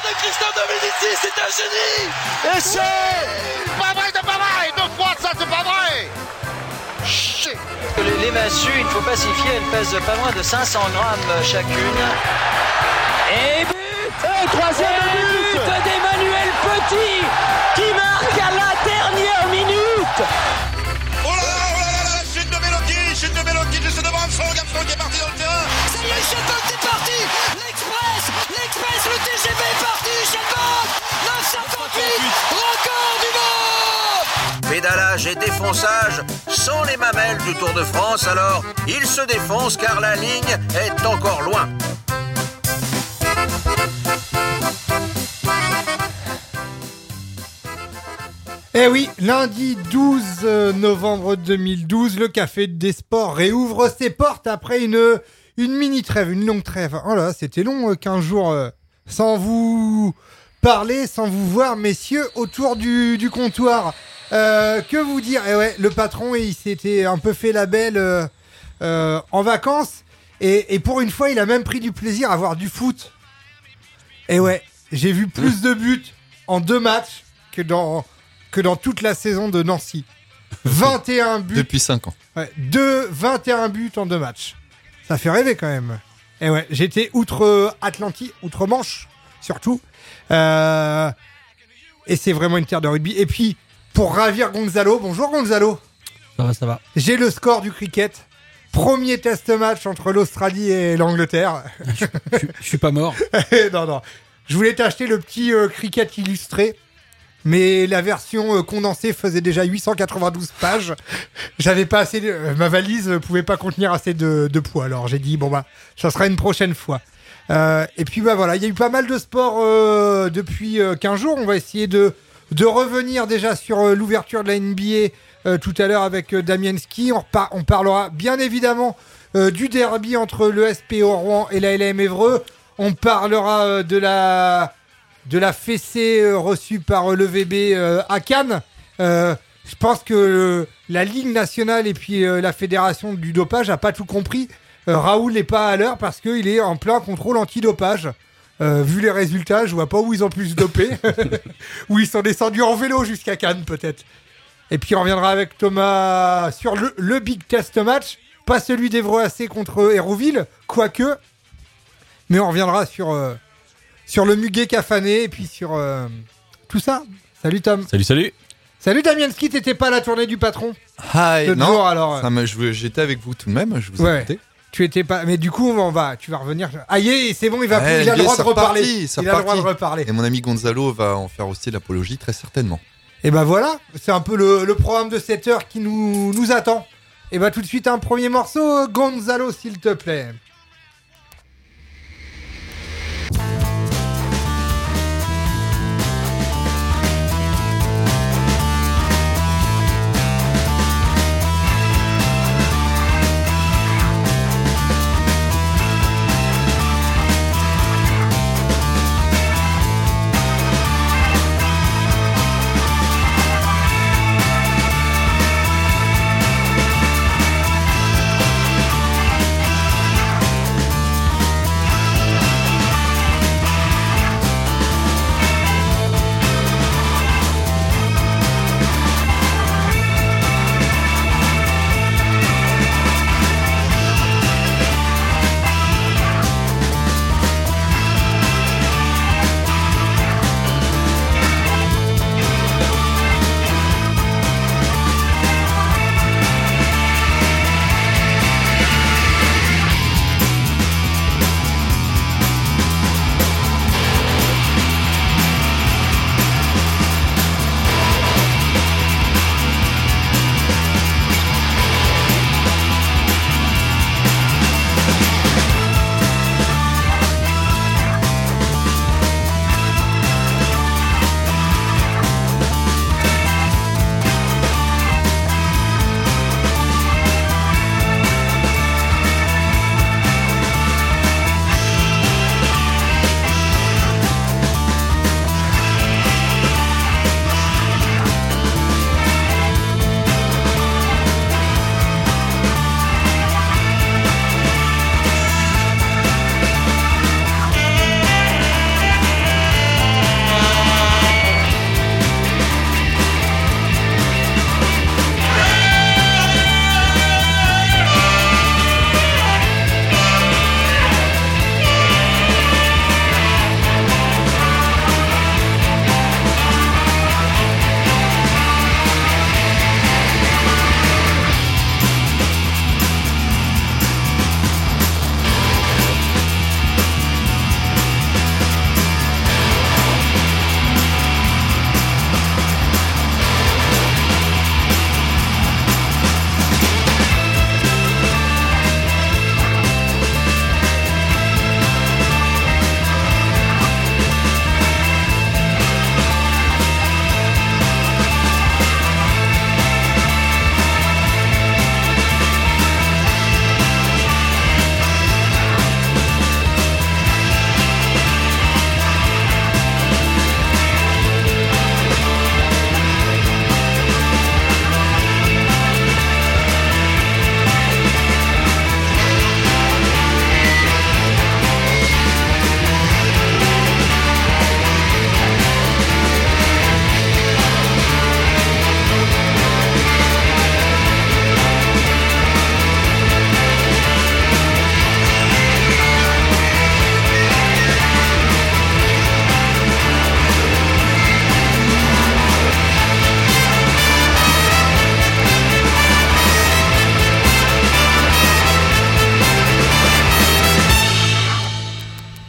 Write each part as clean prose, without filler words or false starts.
de Christian Domenici, c'est un génie. Et c'est pas vrai, deux fois ça, c'est pas vrai. Shit. Les massues, il ne faut pas s'y fier, elles pèsent pas moins de 500 grammes chacune. Et but. Et troisième but d'Emmanuel Petit qui marque à la dernière minute. Oh là là, chute de Belotti, juste devant son garçon qui est parti dans le terrain. Ça y est, Chabot est parti. L'Express, le TGV est parti. Chabot, 958, record du monde. Pédalage et défonçage sont les mamelles du Tour de France, alors il se défonce car la ligne est encore loin. Eh oui, lundi 12 novembre 2012, le Café des Sports réouvre ses portes après une mini trêve, une longue trêve. Oh là, c'était long, 15 jours sans vous parler, sans vous voir, messieurs, autour du comptoir. Que vous dire ? Eh ouais, le patron, il s'était un peu fait la belle en vacances. Et pour une fois, il a même pris du plaisir à voir du foot. Et ouais, j'ai vu plus de buts en 2 matchs que dans toute la saison de Nancy. 21 buts. Depuis 5 ans. Ouais, 21 buts en 2 matchs. Ça fait rêver quand même. Et ouais, j'étais outre-Manche, surtout. Et c'est vraiment une terre de rugby. Et puis, pour ravir Gonzalo, bonjour Gonzalo. Ça va. J'ai le score du cricket. Premier test match entre l'Australie et l'Angleterre. Je suis pas mort. Non. Je voulais t'acheter le petit cricket illustré. Mais la version condensée faisait déjà 892 pages. J'avais pas assez ma valise pouvait pas contenir assez de poids. Alors j'ai dit ça sera une prochaine fois. Et puis voilà, il y a eu pas mal de sport depuis 15 jours. On va essayer de revenir déjà sur l'ouverture de la NBA tout à l'heure avec Damienski. On parlera bien évidemment du derby entre le SPO Rouen et la LM Évreux. On parlera de la fessée reçue par le VB à Cannes. Je pense que la Ligue nationale et puis la fédération du dopage n'a pas tout compris. Raoul n'est pas à l'heure parce qu'il est en plein contrôle antidopage. Vu les résultats, je vois pas où ils ont pu se doper. Où ils sont descendus en vélo jusqu'à Cannes peut-être. Et puis on reviendra avec Thomas sur le big test match. Pas celui d'Évreux AC contre Hérouville, quoique. Mais on reviendra sur le muguet cafané et puis sur tout ça. Salut Tom. Salut. Salut Damienski, t'étais pas à la tournée du patron. Hi. Non, jour, alors. J'étais avec vous tout de même, je vous ai écouté. Tu étais pas, mais du coup tu vas revenir. Aïe, c'est bon, il a le droit de reparler. Il a le droit de reparler. Et mon ami Gonzalo va en faire aussi l'apologie très certainement. Et voilà, c'est un peu le programme de cette heure qui nous attend. Et tout de suite un premier morceau, Gonzalo s'il te plaît.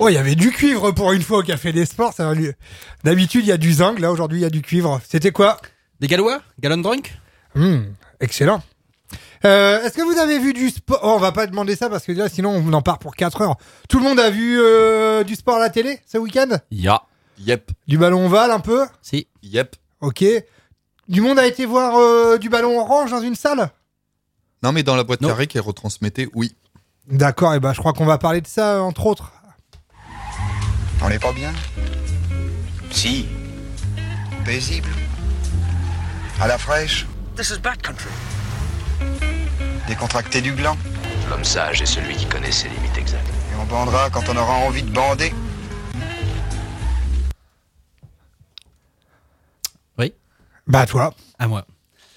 Oh, il y avait du cuivre pour une fois au Café des Sports. Ça va lui... D'habitude, il y a du zinc. Là, aujourd'hui, il y a du cuivre. C'était quoi? Des Gallois? Gallon drunk? Excellent. Est-ce que vous avez vu du sport? On va pas demander ça parce que là, sinon, on en part pour 4 heures. Tout le monde a vu du sport à la télé ce week-end? Yep. Du ballon ovale un peu? Si. Yep. Ok. Du monde a été voir du ballon orange dans une salle? Non, mais dans la boîte Non. carrée qu'elle retransmettait, oui. D'accord, et ben je crois qu'on va parler de ça entre autres. On n'est pas bien? Si. Paisible? À la fraîche? This is bad country. Décontracté du gland? L'homme sage est celui qui connaît ses limites exactes. Et on bandera quand on aura envie de bander? Bah toi. À moi.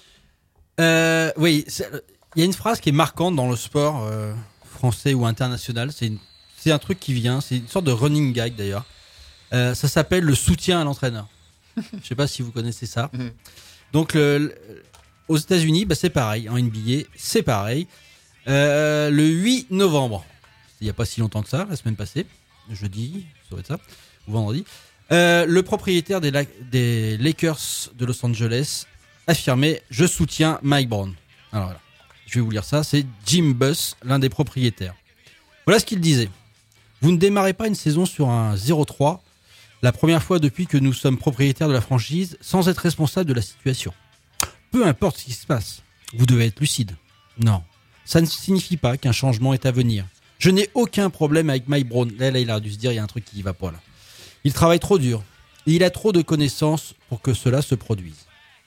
Oui, il y a une phrase qui est marquante dans le sport français ou international. C'est un truc qui vient, c'est une sorte de running gag d'ailleurs. Ça s'appelle le soutien à l'entraîneur. Je sais pas si vous connaissez ça. Donc aux États-Unis, bah, c'est pareil. En NBA, c'est pareil. Le 8 novembre, il n'y a pas si longtemps que ça, la semaine passée, jeudi, ça doit être ça, ou vendredi. Le propriétaire des Lakers de Los Angeles affirmait « Je soutiens Mike Brown ». Alors voilà, je vais vous lire ça, c'est Jim Buss, l'un des propriétaires. Voilà ce qu'il disait. « Vous ne démarrez pas une saison sur un 0-3, la première fois depuis que nous sommes propriétaires de la franchise, sans être responsable de la situation. Peu importe ce qui se passe, vous devez être lucide. Non, ça ne signifie pas qu'un changement est à venir. Je n'ai aucun problème avec Mike Brown. » Là, il a dû se dire, il y a un truc qui ne va pas là. Il travaille trop dur et il a trop de connaissances pour que cela se produise.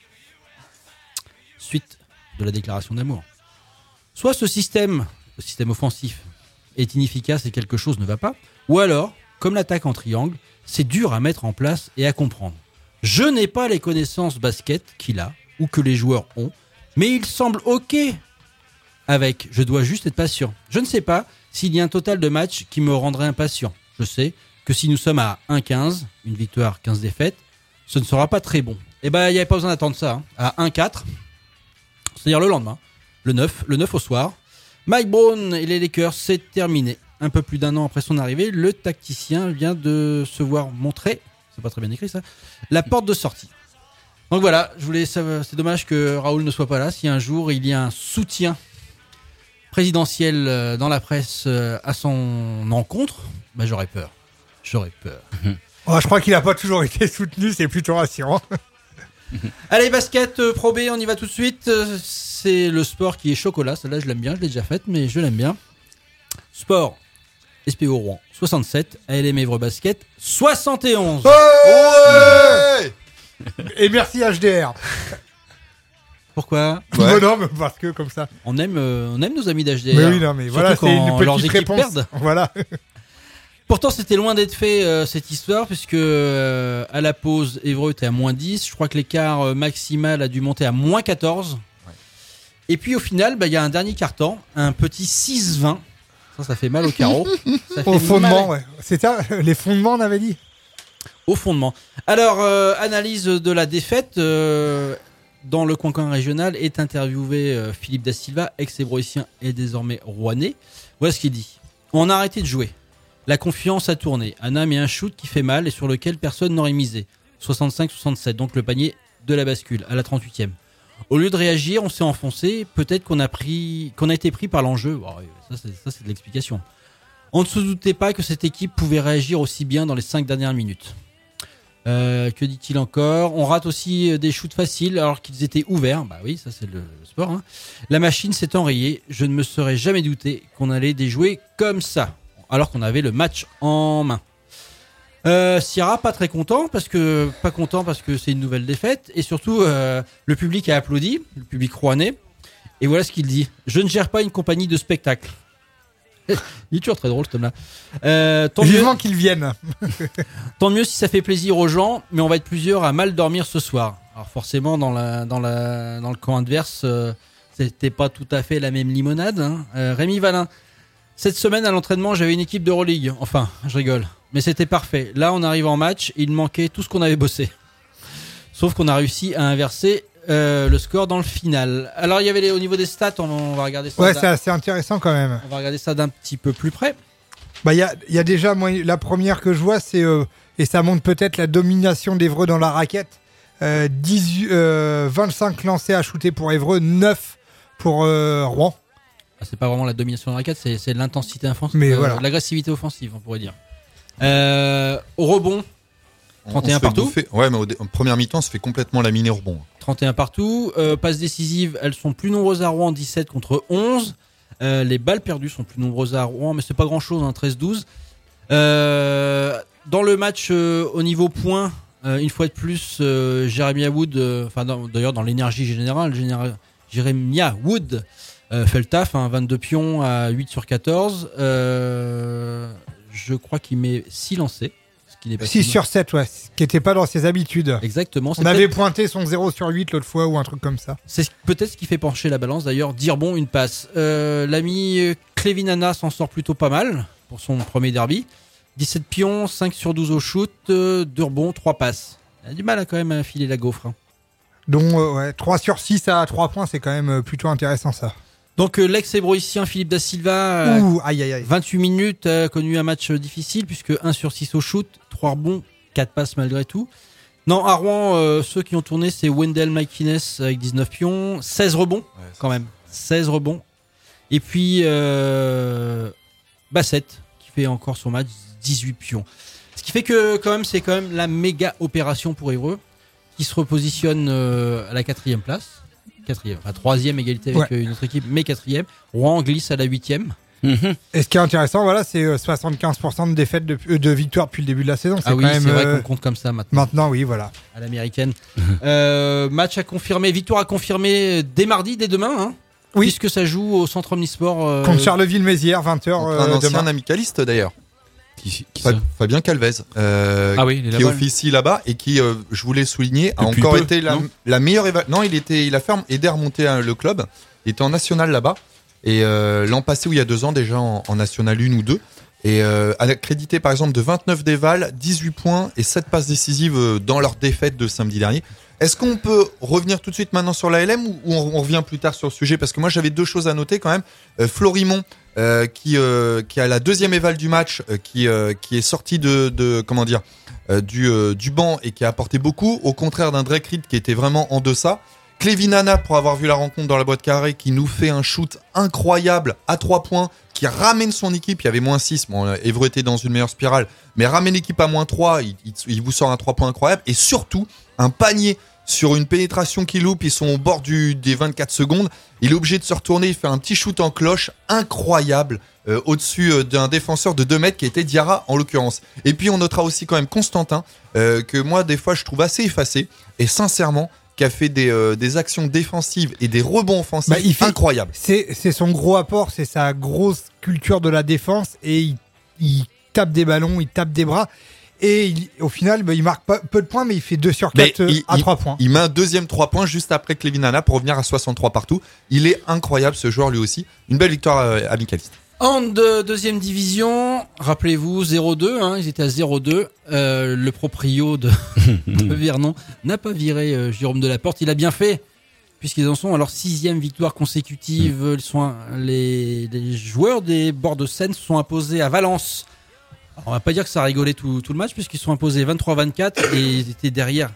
Suite de la déclaration d'amour. Soit ce système, le système offensif, est inefficace et quelque chose ne va pas, ou alors, comme l'attaque en triangle, c'est dur à mettre en place et à comprendre. Je n'ai pas les connaissances basket qu'il a ou que les joueurs ont, mais il semble ok avec. Je dois juste être patient. Je ne sais pas s'il y a un total de matchs qui me rendrait impatient. Je sais que si nous sommes à 1-15, une victoire, 15 défaites, ce ne sera pas très bon. Et ben, il n'y avait pas besoin d'attendre ça. À 1-4, c'est-à-dire le lendemain, le 9 au soir, Mike Brown et les Lakers, c'est terminé. Un peu plus d'un an après son arrivée, le tacticien vient de se voir montrer, c'est pas très bien écrit ça, la porte de sortie. Donc voilà, c'est dommage que Raoul ne soit pas là. Si un jour il y a un soutien présidentiel dans la presse à son encontre, ben j'aurais peur. Oh, je crois qu'il a pas toujours été soutenu, c'est plutôt rassurant. Allez, basket Pro B, on y va tout de suite. C'est le sport qui est chocolat. Celle-là, je l'aime bien, je l'ai déjà faite, mais je l'aime bien. Sport, SPO Rouen 67, ALM Èvre Basket 71. Ouais. Et merci HDR. Pourquoi ? Ouais. Non, mais parce que comme ça. On aime nos amis d'HDR. Mais oui, non, mais voilà, Surtout c'est quand une leurs petite équipes réponse. perdent. Voilà. Pourtant, c'était loin d'être fait cette histoire, puisque à la pause, Évreux était à moins 10. Je crois que l'écart maximal a dû monter à moins 14. Ouais. Et puis au final, il y a un dernier carton, un petit 6-20. Ça fait mal au carreau. Au fondement, ouais. C'est ça, les fondements, on avait dit. Au fondement. Alors, analyse de la défaite. Dans le coin régional est interviewé Philippe Da Silva, ex-ébroïcien et désormais rouennais. Voilà ce qu'il dit. On a arrêté de jouer. La confiance a tourné. Un âme et un shoot qui fait mal et sur lequel personne n'aurait misé. 65-67, donc le panier de la bascule à la 38e. Au lieu de réagir, on s'est enfoncé. Peut-être qu'on a été pris par l'enjeu. Oh, ça, c'est de l'explication. On ne se doutait pas que cette équipe pouvait réagir aussi bien dans les 5 dernières minutes. Que dit-il encore ? On rate aussi des shoots faciles alors qu'ils étaient ouverts. Bah oui, ça c'est le sport. Hein. La machine s'est enrayée. Je ne me serais jamais douté qu'on allait déjouer comme ça, alors qu'on avait le match en main. Sierra, pas content parce que c'est une nouvelle défaite. Et surtout, le public a applaudi, le public rouennais. Et voilà ce qu'il dit. Je ne gère pas une compagnie de spectacle. Il est toujours très drôle, cet homme-là. Vivement qu'ils viennent. Tant mieux si ça fait plaisir aux gens, mais on va être plusieurs à mal dormir ce soir. Alors forcément, dans le camp adverse, c'était pas tout à fait la même limonade. Hein. Rémi Valin. Cette semaine, à l'entraînement, j'avais une équipe d'Euroleague. Enfin, je rigole. Mais c'était parfait. Là, on arrive en match, il manquait tout ce qu'on avait bossé. Sauf qu'on a réussi à inverser le score dans le final. Alors, il y avait au niveau des stats, on va regarder ça. Ouais, c'est assez intéressant quand même. On va regarder ça d'un petit peu plus près. Bah, il y a déjà, moi, la première que je vois, c'est, et ça montre peut-être la domination d'Évreux dans la raquette. 25 lancés à shooter pour Évreux, 9 pour Rouen. Ah, c'est pas vraiment la domination de la raquette, c'est l'intensité offensive, Mais voilà. l'agressivité offensive, on pourrait dire. Au rebond, 31 partout. Ouais, mais en première mi-temps, on se fait complètement laminer au rebond. 31 partout. Passes décisives, elles sont plus nombreuses à Rouen, 17 contre 11. Les balles perdues sont plus nombreuses à Rouen, mais c'est pas grand-chose, 13-12. Dans le match au niveau points, une fois de plus, Jeremiah Wood, d'ailleurs dans l'énergie générale, Jeremiah Wood fait le taf, 22 pions à 8 sur 14. Je crois qu'il met 6 lancés. Ce qui n'est pas 6 sur 7, ouais, ce qui n'était pas dans ses habitudes. Exactement. On avait pointé son 0 sur 8 l'autre fois ou un truc comme ça. C'est peut-être ce qui fait pencher la balance d'ailleurs. Dire bon, une passe. L'ami Clevinana s'en sort plutôt pas mal pour son premier derby. 17 pions, 5 sur 12 au shoot, 2 rebonds, 3 passes. Il a du mal quand même à filer la gaufre. Donc, 3 sur 6 à 3 points, c'est quand même plutôt intéressant ça. Donc, l'ex-hébroïcien Philippe Da Silva, aïe, aïe, aïe. 28 minutes, a connu un match difficile puisque 1 sur 6 au shoot, 3 rebonds, 4 passes malgré tout. Non, à Rouen, ceux qui ont tourné, c'est Wendell McInnes avec 19 pions, 16 rebonds quand même. 16 rebonds. Et puis, Bassett qui fait encore son match, 18 pions. Ce qui fait que quand même, c'est quand même la méga opération pour Évreux qui se repositionne à la 4e place. 3e égalité avec une autre équipe, mais 4e. Rouen glisse à la 8e. Et ce qui est intéressant, voilà, c'est 75% de défaites de victoires depuis le début de la saison. C'est oui, quand même, c'est vrai qu'on compte comme ça maintenant. Maintenant, oui, voilà. À l'américaine. Match à confirmer, victoire à confirmer dès mardi, dès demain. Hein, oui. Puisque ça joue au Centre Omnisport. Contre Charleville-Mézières, 20h. Un ancien demain. amicaliste d'ailleurs. Fabien Calvez, qui officie là-bas et qui, je voulais souligner, a encore été la meilleure évaluation. Non, il a fait aider à remonter le club. Il était en national là-bas. Et l'an passé, ou il y a 2 ans déjà, en national 1 ou 2. Et accrédité par exemple de 29 dévals, 18 points et 7 passes décisives dans leur défaite de samedi dernier. Est-ce qu'on peut revenir tout de suite maintenant sur la LM ou on revient plus tard sur le sujet? Parce que moi j'avais 2 choses à noter quand même. Florimond qui a la 2e éval du match, qui est sorti du banc et qui a apporté beaucoup, au contraire d'un Drake Reed qui était vraiment en deçà. Clevinana, pour avoir vu la rencontre dans la boîte carrée, qui nous fait un shoot incroyable à 3 points, qui ramène son équipe. Il y avait -6, bon, Évreux était dans une meilleure spirale, mais ramène l'équipe à -3, il vous sort un 3 points incroyable, et surtout un panier sur une pénétration qui loupe. Ils sont au bord des 24 secondes, il est obligé de se retourner, il fait un petit shoot en cloche incroyable au-dessus d'un défenseur de 2 mètres qui était Diarra en l'occurrence. Et puis on notera aussi quand même Constantin, que moi des fois je trouve assez effacé, et sincèrement qui a fait des actions défensives et des rebonds offensifs incroyables. C'est son gros apport, c'est sa grosse culture de la défense, et il tape des ballons, il tape des bras, et au final il marque peu de points, mais il fait 2 sur 4 à 3 points. Il met un 2e 3 points juste après Clevinana pour revenir à 63 partout. Il est incroyable ce joueur lui aussi. Une belle victoire amicaliste. En 2e division, rappelez-vous, 0-2, ils étaient à 0-2. Le proprio de Vernon n'a pas viré Jérôme Delaporte. Il a bien fait, puisqu'ils en sont à leur 6e victoire consécutive. Les joueurs des bords de Seine se sont imposés à Valence. Alors, on va pas dire que ça a rigolé tout le match, puisqu'ils se sont imposés 23-24 et ils étaient derrière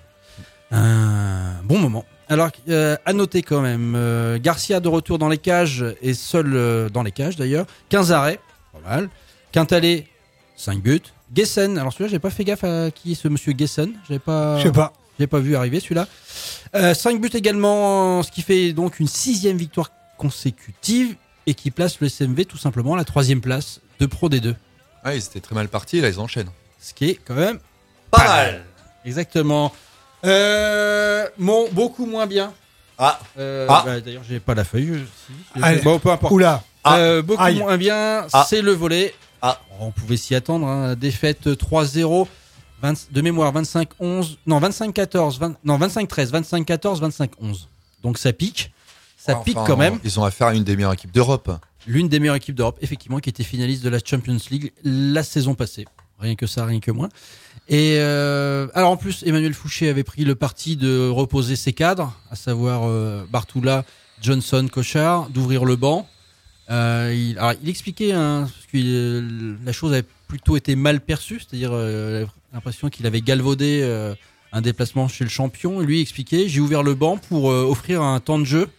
un bon moment. Alors, à noter quand même, Garcia de retour dans les cages, et seul dans les cages d'ailleurs, 15 arrêts, pas mal. Quintalé, 5 buts. Gessen, alors celui-là, j'ai pas fait gaffe à qui est ce monsieur Gessen. Je sais pas vu arriver celui-là. 5 buts également, ce qui fait donc une 6e victoire consécutive, et qui place le SMV tout simplement à la 3e place de Pro D2. Ouais, ils étaient très mal partis, là ils enchaînent. Ce qui est quand même pas mal. Exactement. Beaucoup moins bien. D'ailleurs, j'ai pas la feuille. Bon, peu importe. Beaucoup moins bien, c'est le volley. On pouvait s'y attendre. Défaite 3-0. De mémoire, 25-11. Non, 25-14. 25-13. 25-14, 25-11. Donc ça pique. Ça pique quand même. Ils ont affaire à une des meilleures équipes d'Europe. L'une des meilleures équipes d'Europe, effectivement, qui était finaliste de la Champions League la saison passée. Rien que ça, rien que moins. Et alors en plus, Emmanuel Fouché avait pris le parti de reposer ses cadres, à savoir Bartoula, Johnson, Cochard, d'ouvrir le banc. Il expliquait, parce que la chose avait plutôt été mal perçue, c'est-à-dire l'impression qu'il avait galvaudé un déplacement chez le champion. Et lui expliquait, j'ai ouvert le banc pour offrir un temps de jeu.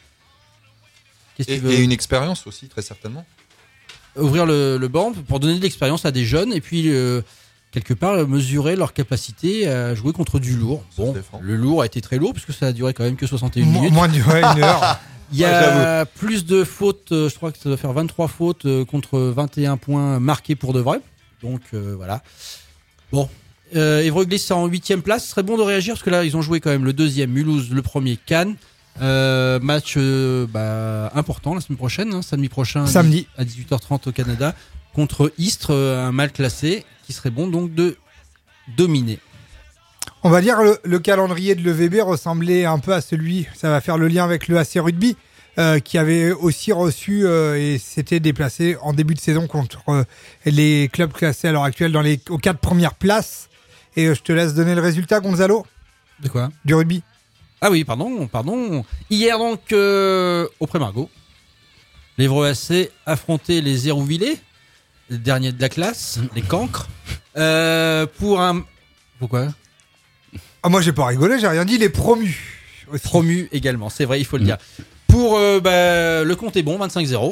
Et une expérience aussi, très certainement. Ouvrir le banc pour donner de l'expérience à des jeunes et puis quelque part mesurer leur capacité à jouer contre du lourd. Bon, le lourd a été très lourd puisque ça a duré quand même que 61 minutes. Moins de une heure. Il y a plus de fautes, je crois que ça doit faire 23 fautes contre 21 points marqués pour de vrai. Donc voilà. Bon, Évreux glisse en 8e place. Ce serait bon de réagir parce que là ils ont joué quand même le 2e, Mulhouse, le 1er, Cannes. Match important la semaine prochaine, samedi prochain, samedi à 18h30 au Canada, contre Istres, un mal classé, qui serait bon donc de dominer. On va dire le calendrier de l'EVB ressemblait un peu à celui, ça va faire le lien avec le AC Rugby, qui avait aussi reçu et s'était déplacé en début de saison contre les clubs classés à l'heure actuelle aux 4 premières places. Et je te laisse donner le résultat, Gonzalo. De quoi ? Du rugby. Ah oui, pardon. Hier donc, au Pré-Margot, l'Évreux AC affrontait les Hérouvillais, les derniers de la classe, les cancres, pour un... Pourquoi ? Ah, moi j'ai pas rigolé, j'ai rien dit, les promus. Aussi. Promus également, c'est vrai, il faut le dire. Pour le compte est bon, 25-0.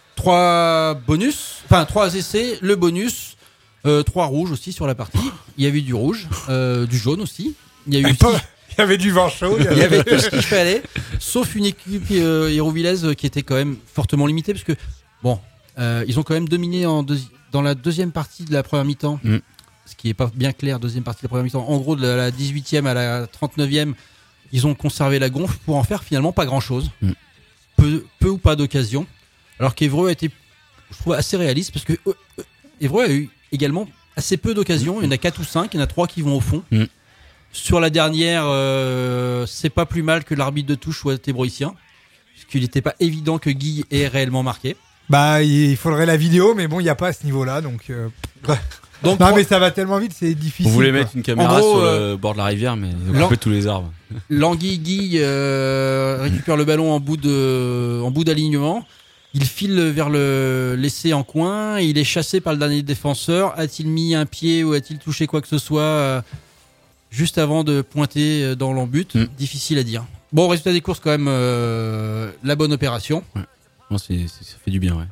3 essais, le bonus, 3 rouges aussi sur la partie. Il y avait du rouge, du jaune aussi. Il y a eu Il y avait du vin chaud. Il y avait tout ce qu'il fallait, sauf une équipe hérouvillaise qui était quand même fortement limitée, parce que, bon, ils ont quand même dominé dans la deuxième partie de la première mi-temps, ce qui n'est pas bien clair, deuxième partie de la première mi-temps. En gros, de la 18e à la 39e, ils ont conservé la gonfle pour en faire finalement pas grand-chose. Peu ou pas d'occasion. Alors qu'Évreux a été, je trouve, assez réaliste, parce que Évreux a eu également assez peu d'occasions. Il y en a 4 ou 5, il y en a 3 qui vont au fond. Sur la dernière, c'est pas plus mal que l'arbitre de touche soit tébroïcien, puisqu'il n'était pas évident que Guy ait réellement marqué. Bah, il faudrait la vidéo, mais bon, il n'y a pas à ce niveau-là, donc... Donc non, mais ça va tellement vite, c'est difficile. On voulait mettre une caméra sur le bord de la rivière, mais on coupait tous les arbres. Languille Guy récupère le ballon en bout d'alignement. Il file vers l'essai en coin. Il est chassé par le dernier défenseur. A-t-il mis un pied ou a-t-il touché quoi que ce soit juste avant de pointer dans l'en-but? Difficile à dire. Bon, résultat des courses, quand même, la bonne opération. Ouais. Non, ça fait du bien, ouais.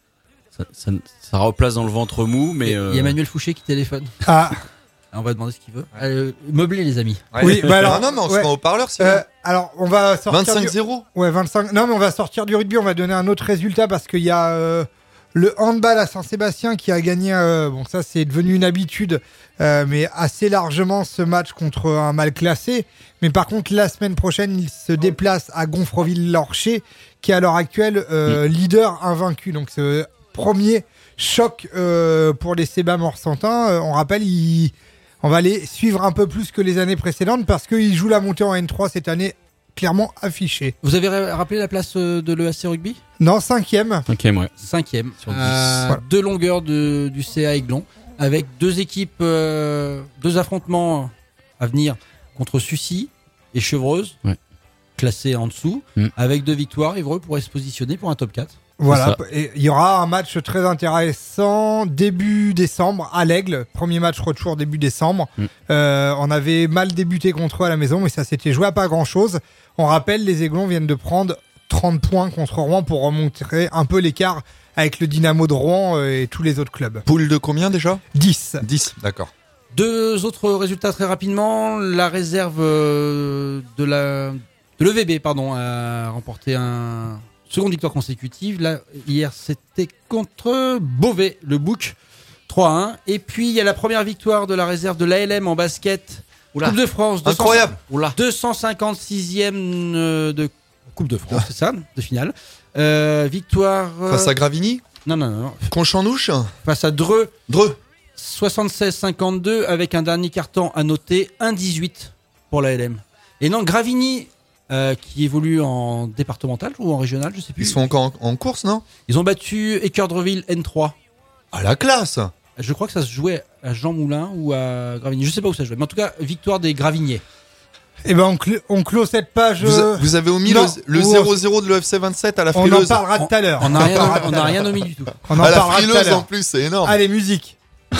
Ça replace dans le ventre mou, mais... Il y a Manuel Fouché qui téléphone. On va demander ce qu'il veut. Meubler, les amis. Ouais. Oui, bah alors, non, mais on se met au parleur, sinon. Alors, on va sortir 25-0. Ouais, 25. Non, mais on va sortir du rugby, on va donner un autre résultat parce qu'il y a le handball à Saint-Sébastien qui a gagné. Bon, ça, c'est devenu une habitude, mais assez largement ce match contre un mal classé. Mais par contre, la semaine prochaine, il se déplace à Gonfreville-Lorcher, qui est à l'heure actuelle leader invaincu. Donc, ce premier choc pour les Sébas Morsantins. On rappelle, on va les suivre un peu plus que les années précédentes parce qu'ils jouent la montée en N3 cette année, clairement affichée. Vous avez rappelé la place de l'EAC Rugby ? Non, 5e. 5e, ouais. 5e. Sur 10. Voilà. 2 longueurs du CA Aiglon, avec 2 équipes, 2 affrontements à venir contre Sucy et Chevreuse, classés en dessous, avec 2 victoires. Évreux pourrait se positionner pour un top 4. Voilà, et il y aura un match très intéressant début décembre à l'Aigle, premier match retour début décembre. On avait mal débuté contre eux à la maison, mais ça s'était joué à pas grand chose. On rappelle, les Aiglons viennent de prendre 30 points contre Rouen pour remonter un peu l'écart avec le Dynamo de Rouen et tous les autres clubs. Poule de combien déjà ? 10, d'accord. 2 autres résultats très rapidement. La réserve de l'EVB a remporté un seconde victoire consécutive. Là, hier, c'était contre Beauvais, le Bouc, 3-1. Et puis, il y a la première victoire de la réserve de l'ALM en basket. Coupe de France. Incroyable. 256e de Coupe de France, c'est ça, de finale. Victoire... Face à Gravigny ? Non. Conchanouche ? Face à Dreux. 76-52 avec un dernier carton à noter, 1-18 pour l'ALM. Et non, Gravigny... qui évolue en départemental ou en régional, je sais plus. Ils sont encore en course, non ? Ils ont battu Équeurdreville N3. À la classe ! Je crois que ça se jouait à Jean Moulin ou à Gravigny. Je sais pas où ça se jouait, mais en tout cas, victoire des Gravigniers. Eh ben on clôt cette page. Vous avez omis le 0-0 de l'UFC 27 à la frileuse. On en parlera tout à l'heure. On n'a rien omis du tout. On en parlera tout à l'heure. À la frileuse en plus, c'est énorme. Allez, musique.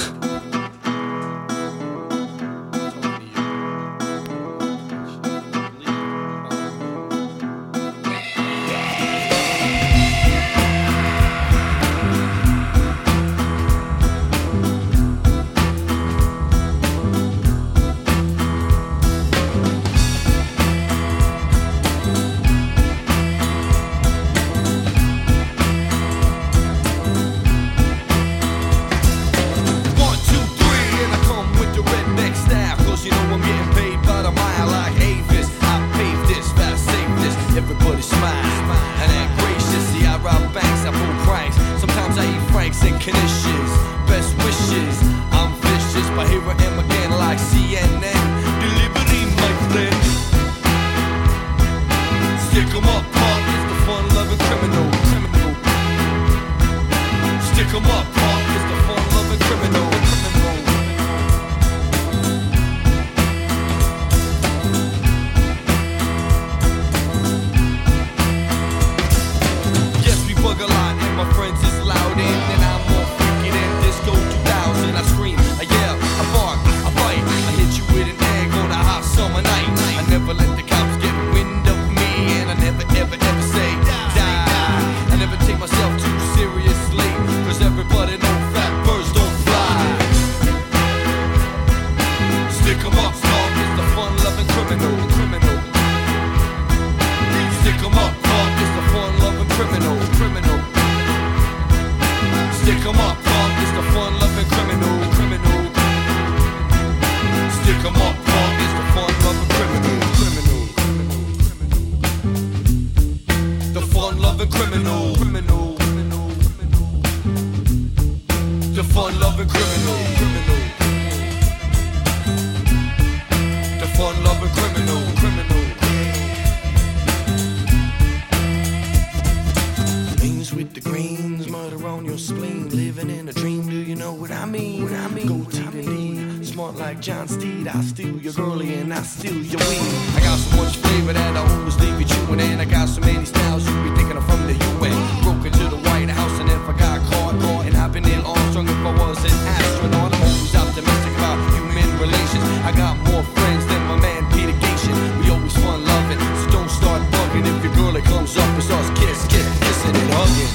John Steed, I steal your girlie and I steal your weed. I got so much flavor that I always leave you chewing, and I got so many styles you be thinking I'm from the UN. Broke into the White House and if I got caught, and I've been Neil Armstrong if I was an astronaut. I'm always optimistic about human relations. I got more friends than my man Peter Gatien. We always fun loving, so don't start bugging if your girlie comes up and starts kissing and hugging.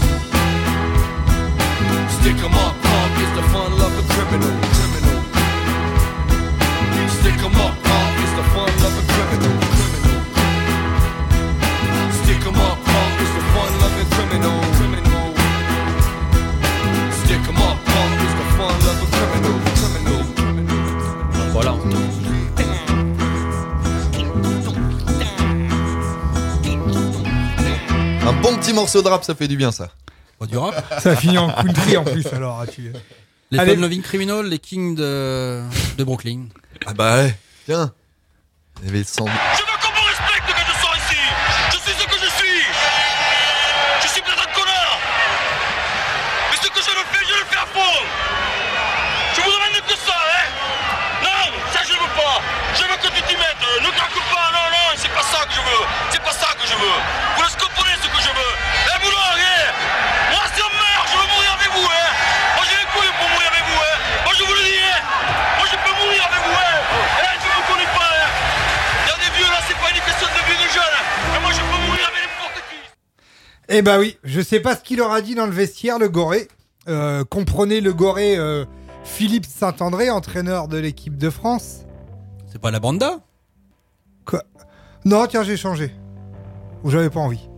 Stick 'em up, punk is the fun-loving criminal. Stick 'em up, punk is the fun-loving criminal. Stick 'em up, punk is the fun-loving criminal. Stick 'em up, punk is the fun-loving criminal. Voilà. Un bon petit morceau de rap, ça fait du bien, ça. Pas du rap. Ça finit en country en plus, alors. Les Fun Loving Criminals, les Kings de Brooklyn. Ah bah ouais, tiens. Il y avait le sang. Je veux qu'on me respecte quand je sors ici. Je suis ce que je suis. Je suis peut-être un connard. Mais ce que je le fais à fond. Je vous demande que ça, hein. Non, ça je veux pas. Je veux que tu t'y mettes. Ne craque pas, non, c'est pas ça que je veux. C'est pas ça que je veux. Vous laissez comprendre ce que je veux. Eh, vous l'aurez. Moi, c'est en merde, je veux mourir avec vous, hein. Moi, j'ai les couilles pour mourir avec vous, hein. Moi, je vous le dis, hein. Moi, je peux mourir avec vous, hein. Eh, tu me connais pas, hein. Il y a des vieux là, c'est pas une question de vieux de jeunes. Mais moi, je peux mourir avec n'importe qui. Eh bah oui, je sais pas ce qu'il leur a dit dans le vestiaire, le Goré. Comprenez le Goré Philippe Saint-André, entraîneur de l'équipe de France. C'est pas la Banda ? Quoi ? Non, tiens, j'ai changé. Ou j'avais pas envie.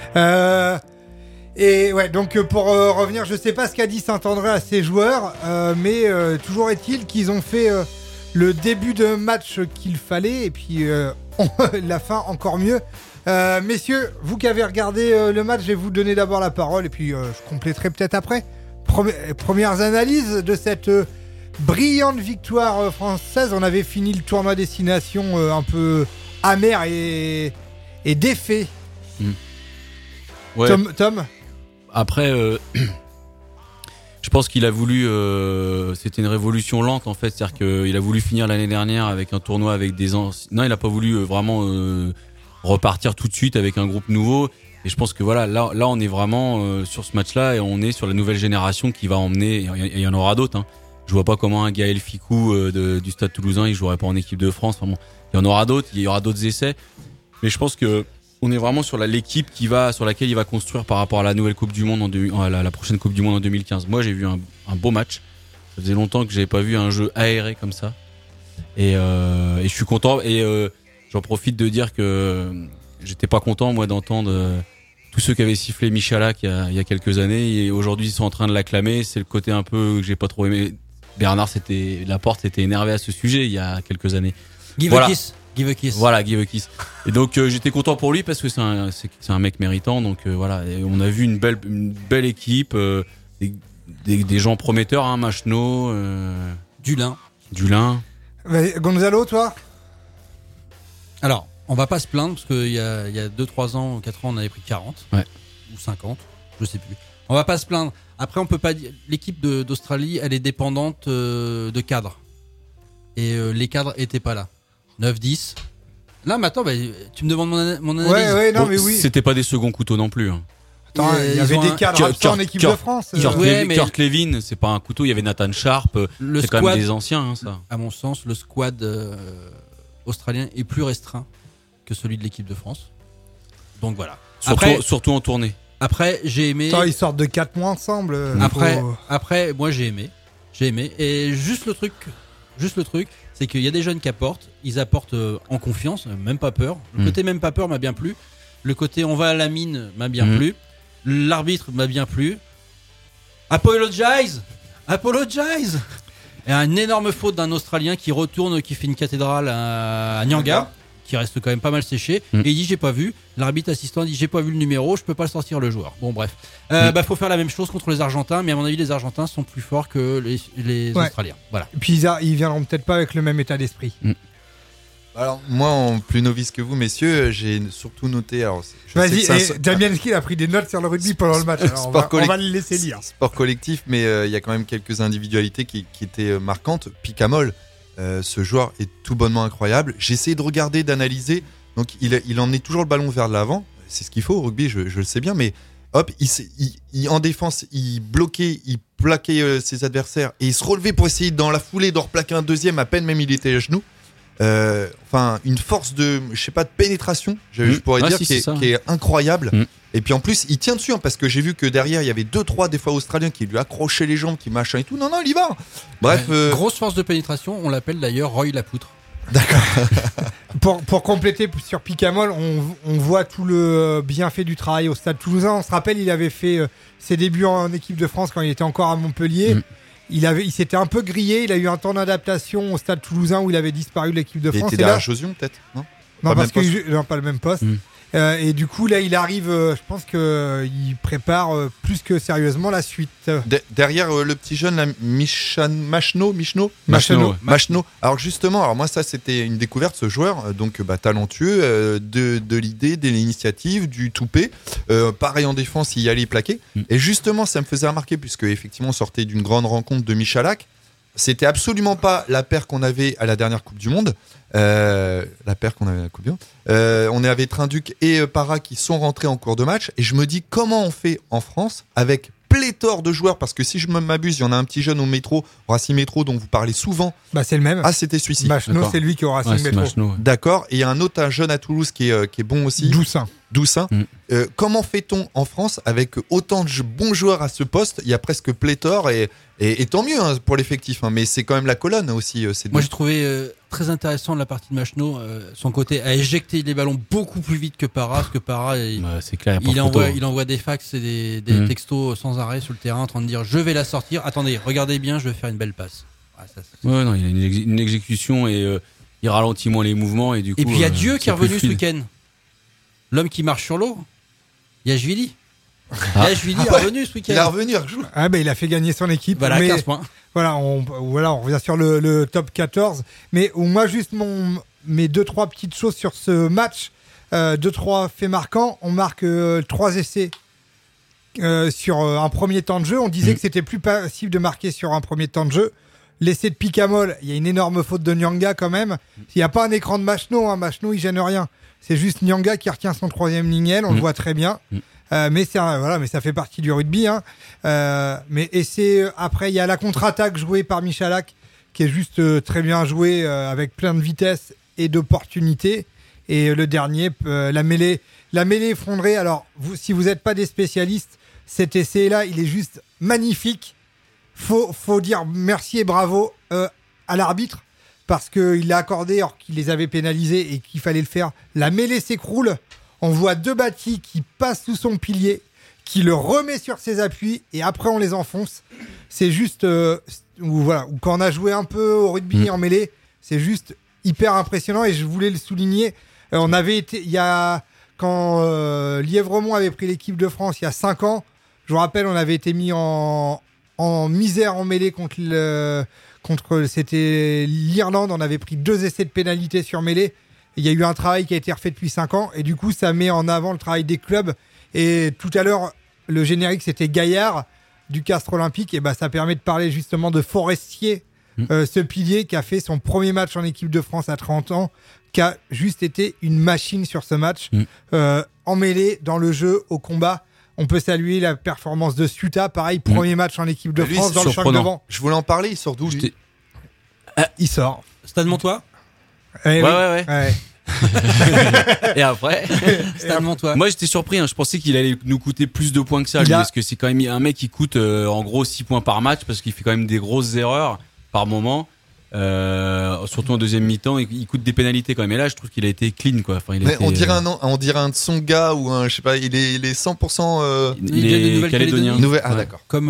Et ouais, donc pour revenir, je sais pas ce qu'a dit Saint-André à ses joueurs, mais toujours est-il qu'ils ont fait le début de match qu'il fallait, et puis la fin encore mieux. Messieurs, vous qui avez regardé le match, je vais vous donner d'abord la parole, et puis je compléterai peut-être après. Premières analyses de cette brillante victoire française. On avait fini le tournoi destination un peu amer et défait. Ouais. Tom Après, Je pense qu'il a voulu, c'était une révolution lente en fait, c'est-à-dire qu'il a voulu finir l'année dernière avec un tournoi avec des anciens. Non, il a pas voulu vraiment repartir tout de suite avec un groupe nouveau. Et je pense que voilà, là, on est vraiment sur ce match-là et on est sur la nouvelle génération qui va emmener. Il y en aura d'autres. Hein. Je vois pas comment un Gaël Ficou du Stade Toulousain, il jouerait pas en équipe de France. Enfin bon, il y en aura d'autres. Il y aura d'autres essais. Mais je pense que on est vraiment sur l'équipe sur laquelle il va construire par rapport à la nouvelle Coupe du Monde à la prochaine Coupe du Monde en 2015. Moi, j'ai vu un beau match. Ça faisait longtemps que j'avais pas vu un jeu aéré comme ça. Et je suis content. Et j'en profite de dire que j'étais pas content moi d'entendre tous ceux qui avaient sifflé Michalak il y a quelques années. Et aujourd'hui, ils sont en train de l'acclamer. C'est le côté un peu que j'ai pas trop aimé. Laporte était énervé à ce sujet il y a quelques années. Give a kiss. Voilà, give a kiss. Et donc j'étais content pour lui parce que c'est un mec méritant. Donc voilà, et on a vu une belle équipe, des gens prometteurs, hein, Machenaud, Dulin. Gonzalo, toi? Alors, on va pas se plaindre parce qu'il y a 2-3 ans, 4 ans, on avait pris 40 ou 50, je sais plus. On va pas se plaindre. Après, on peut pas dire. L'équipe d'Australie, elle est dépendante de cadres. Et les cadres étaient pas là. 9-10. Là, mais attends, tu me demandes mon analyse. Ouais, non, mais oui. C'était pas des seconds couteaux non plus. Hein. Attends, il y avait des cadres absents en équipe de France. Kurt Levin, c'est pas un couteau. Il y avait Nathan Sharp. C'est quand même des anciens, hein, ça. À mon sens, le squad australien est plus restreint que celui de l'équipe de France. Donc voilà. Surtout en tournée. Après, j'ai aimé. Attends, ils sortent de 4 mois ensemble. Après, moi j'ai aimé. Et juste le truc, c'est qu'il y a des jeunes qui apportent. Ils apportent en confiance, même pas peur. Le côté même pas peur m'a bien plu. Le côté on va à la mine m'a bien plu. L'arbitre m'a bien plu. Apologize. Et une énorme faute d'un Australien qui retourne, qui fait une cathédrale à Nyanga, qui reste quand même pas mal séché. Et il dit j'ai pas vu. L'arbitre assistant dit j'ai pas vu le numéro, je peux pas sortir le joueur. Bon bref, faut faire la même chose contre les Argentins, mais à mon avis les Argentins sont plus forts que les Australiens. Voilà. Et puis ils viendront peut-être pas avec le même état d'esprit. Alors moi, en plus novice que vous, messieurs, j'ai surtout noté. Vas-y, Damianski a pris des notes sur le rugby pendant le match. Alors on va le laisser lire. Sport collectif, mais il y a quand même quelques individualités qui étaient marquantes. Picamol, ce joueur est tout bonnement incroyable. J'ai essayé de regarder, d'analyser. Donc il emmenait toujours le ballon vers l'avant. C'est ce qu'il faut au rugby, je le sais bien. Mais hop, il en défense, il bloquait, il plaquait ses adversaires et il se relevait pour essayer dans la foulée d'en replaquer un deuxième. À peine même il était à genoux. Une force de pénétration, je pourrais dire, qui est incroyable. Et puis en plus il tient dessus, hein, parce que j'ai vu que derrière il y avait 2-3 des fois Australiens qui lui accrochaient les jambes, qui machin et tout. Non, il y va. Bref, grosse force de pénétration. On l'appelle d'ailleurs Roy Lapoutre. D'accord. pour compléter sur Picamol, on voit tout le bienfait du travail au Stade Toulousain. On se rappelle, il avait fait ses débuts en équipe de France quand il était encore à Montpellier. Il s'était un peu grillé, il a eu un temps d'adaptation au Stade Toulousain où il avait disparu de l'équipe de France. Il était derrière Josion peut-être, non? Non, parce que pas le même poste. Et du coup là il arrive, je pense qu'il prépare plus que sérieusement la suite. Derrière le petit jeune là, Machenaud. Alors justement, moi ça c'était une découverte, ce joueur, donc talentueux, de l'idée, de l'initiative, du toupet. Pareil en défense, il y allait plaquer. Et justement ça me faisait remarquer, puisque effectivement on sortait d'une grande rencontre de Michalak. C'était absolument pas la paire qu'on avait à la dernière Coupe du Monde. On avait Trinduc et Para qui sont rentrés en cours de match. Et je me dis, comment on fait en France avec pléthore de joueurs? Parce que si je ne m'abuse, il y en a un petit jeune au métro, Racing Métro, dont vous parlez souvent. C'est le même. Ah, c'était celui-ci. Machenaud, c'est lui qui est au Racing Métro. Machenaud, ouais. D'accord. Et il y a un autre, un jeune à Toulouse qui est bon aussi. Doussin. Comment fait-on en France avec autant de bons joueurs à ce poste? Il y a presque pléthore et tant mieux, hein, pour l'effectif, hein, mais c'est quand même la colonne aussi. Moi j'ai trouvé très intéressant de la partie de Machenaud, son côté à éjecter les ballons beaucoup plus vite que Para, parce que Para c'est clair, il envoie des fax et des textos sans arrêt sur le terrain en train de dire je vais la sortir, attendez, regardez bien, je vais faire une belle passe. Non, il a une exécution et il ralentit moins les mouvements et du coup. Et puis il y a Dieu qui est revenu ce week-end. L'homme qui marche sur l'eau. Yashvili. Yashvili est revenu ce week-end. Il est revenu. Il a fait gagner son équipe. Voilà, 15 points. Voilà, on revient sur le top 14. Mais moi, juste mes 2-3 petites choses sur ce match. 2-3 faits marquants. On marque 3 essais sur un premier temps de jeu. On disait que c'était plus possible de marquer sur un premier temps de jeu. L'essai de Picamol, il y a une énorme faute de Nyanga quand même. Il n'y a pas un écran de Machno, Machno il gêne rien. C'est juste Nyanga qui retient son troisième lignel, on le voit très bien. Mais ça fait partie du rugby. Après, il y a la contre-attaque jouée par Michalak qui est juste très bien jouée avec plein de vitesse et d'opportunités. Et le dernier, la mêlée effondrée. Alors, si vous n'êtes pas des spécialistes, cet essai-là, il est juste magnifique. Faut dire merci et bravo à l'arbitre parce qu'il l'a accordé alors qu'il les avait pénalisés et qu'il fallait le faire. La mêlée s'écroule. On voit 2 bâtis qui passent sous son pilier, qui le remet sur ses appuis et après on les enfonce. C'est juste ou quand on a joué un peu au rugby en mêlée, c'est juste hyper impressionnant et je voulais le souligner. On avait été quand Lièvremont avait pris l'équipe de France il y a 5 ans. Je vous rappelle, on avait été mis en misère en mêlée contre c'était l'Irlande. On avait pris 2 essais de pénalité sur mêlée. Il y a eu un travail qui a été refait depuis 5 ans et du coup ça met en avant le travail des clubs. Et tout à l'heure le générique c'était Gaillard du Castres Olympique et ça permet de parler justement de Forestier, ce pilier qui a fait son premier match en équipe de France à 30 ans, qui a juste été une machine sur ce match, en mêlée, dans le jeu, au combat. On peut saluer la performance de Suta, pareil, premier match en équipe de France dans le champ devant. Je voulais en parler, il sort d'où il sort. Stade Montois. Ouais. Et après Stade Montois. Moi j'étais surpris, je pensais qu'il allait nous coûter plus de points que ça, parce que c'est quand même un mec qui coûte en gros 6 points par match parce qu'il fait quand même des grosses erreurs par moment. Surtout en deuxième mi-temps, il coûte des pénalités quand même. Et là, je trouve qu'il a été clean, quoi. Enfin, on dirait un Tsonga ou un, je sais pas, il est 100%. Il est Nouvelle-Calédonien. D'accord. Comme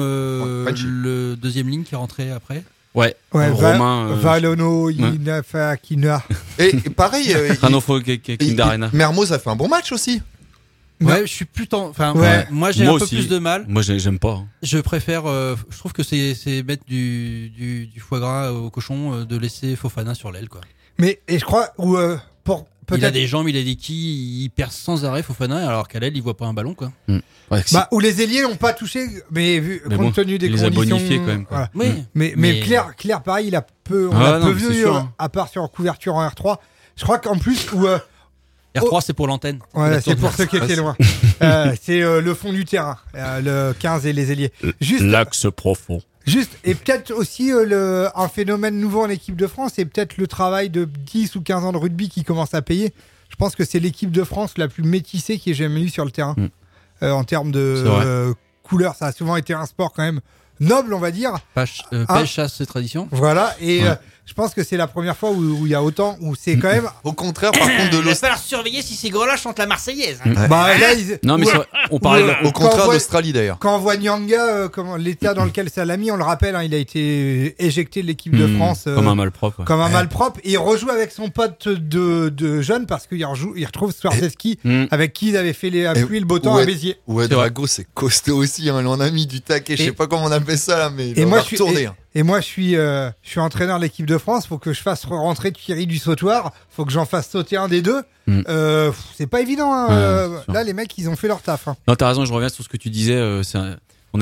le deuxième ligne qui est rentré après. Ouais. Romain. Valono, Inafakina. Et pareil. Ranofo Kindarena. Mermoz a fait un bon match aussi. Ouais, je suis plus moi j'ai un peu plus de mal. Moi j'aime pas. Je préfère je trouve que c'est mettre du foie gras au cochon de laisser Fofana sur l'aile, quoi. Mais et je crois il a des jambes, il a des quilles, il perce sans arrêt Fofana alors qu'à l'aile il voit pas un ballon, quoi. Où les ailiers l'ont pas touché compte tenu des conditions. Les a bonifiés quand même, quoi. Voilà. Mais Claire pareil, il a peu vu à part sur couverture en R3. Je crois qu'en plus R3 c'est pour l'antenne. Ouais, c'est pour ceux qui étaient loin. C'est le fond du terrain, le 15 et les ailiers. L'axe profond. Juste, et peut-être aussi un phénomène nouveau en équipe de France, c'est peut-être le travail de 10 ou 15 ans de rugby qui commence à payer. Je pense que c'est l'équipe de France la plus métissée qui ait jamais eu sur le terrain. En termes de couleur, ça a souvent été un sport quand même noble, on va dire. Pêche, chasse et tradition. Voilà, et je pense que c'est la première fois où il y a autant, où c'est quand même... Au contraire, par contre, il va falloir surveiller si ces gros-là chantent la Marseillaise. Non, mais on parlait au contraire d'Australie, d'ailleurs. Quand on voit Nyanga, l'état dans lequel ça l'a mis, on le rappelle, il a été éjecté de l'équipe de France. Comme un malpropre. Comme un malpropre. Et il rejoue avec son pote de jeune, parce qu'il retrouve Swarzewski, avec qui il avait fait la pluie et le beau temps à Béziers. Ouais, Drago, c'est costaud aussi, il en a mis du taquet, je sais pas comment on appelle ça, là, mais il va retourner. Et moi, je suis entraîneur de l'équipe de France. Faut que je fasse rentrer Thierry du sautoir. Faut que j'en fasse sauter un des deux. C'est pas évident. Là, les mecs, ils ont fait leur taf. Non, t'as raison. Je reviens sur ce que tu disais. On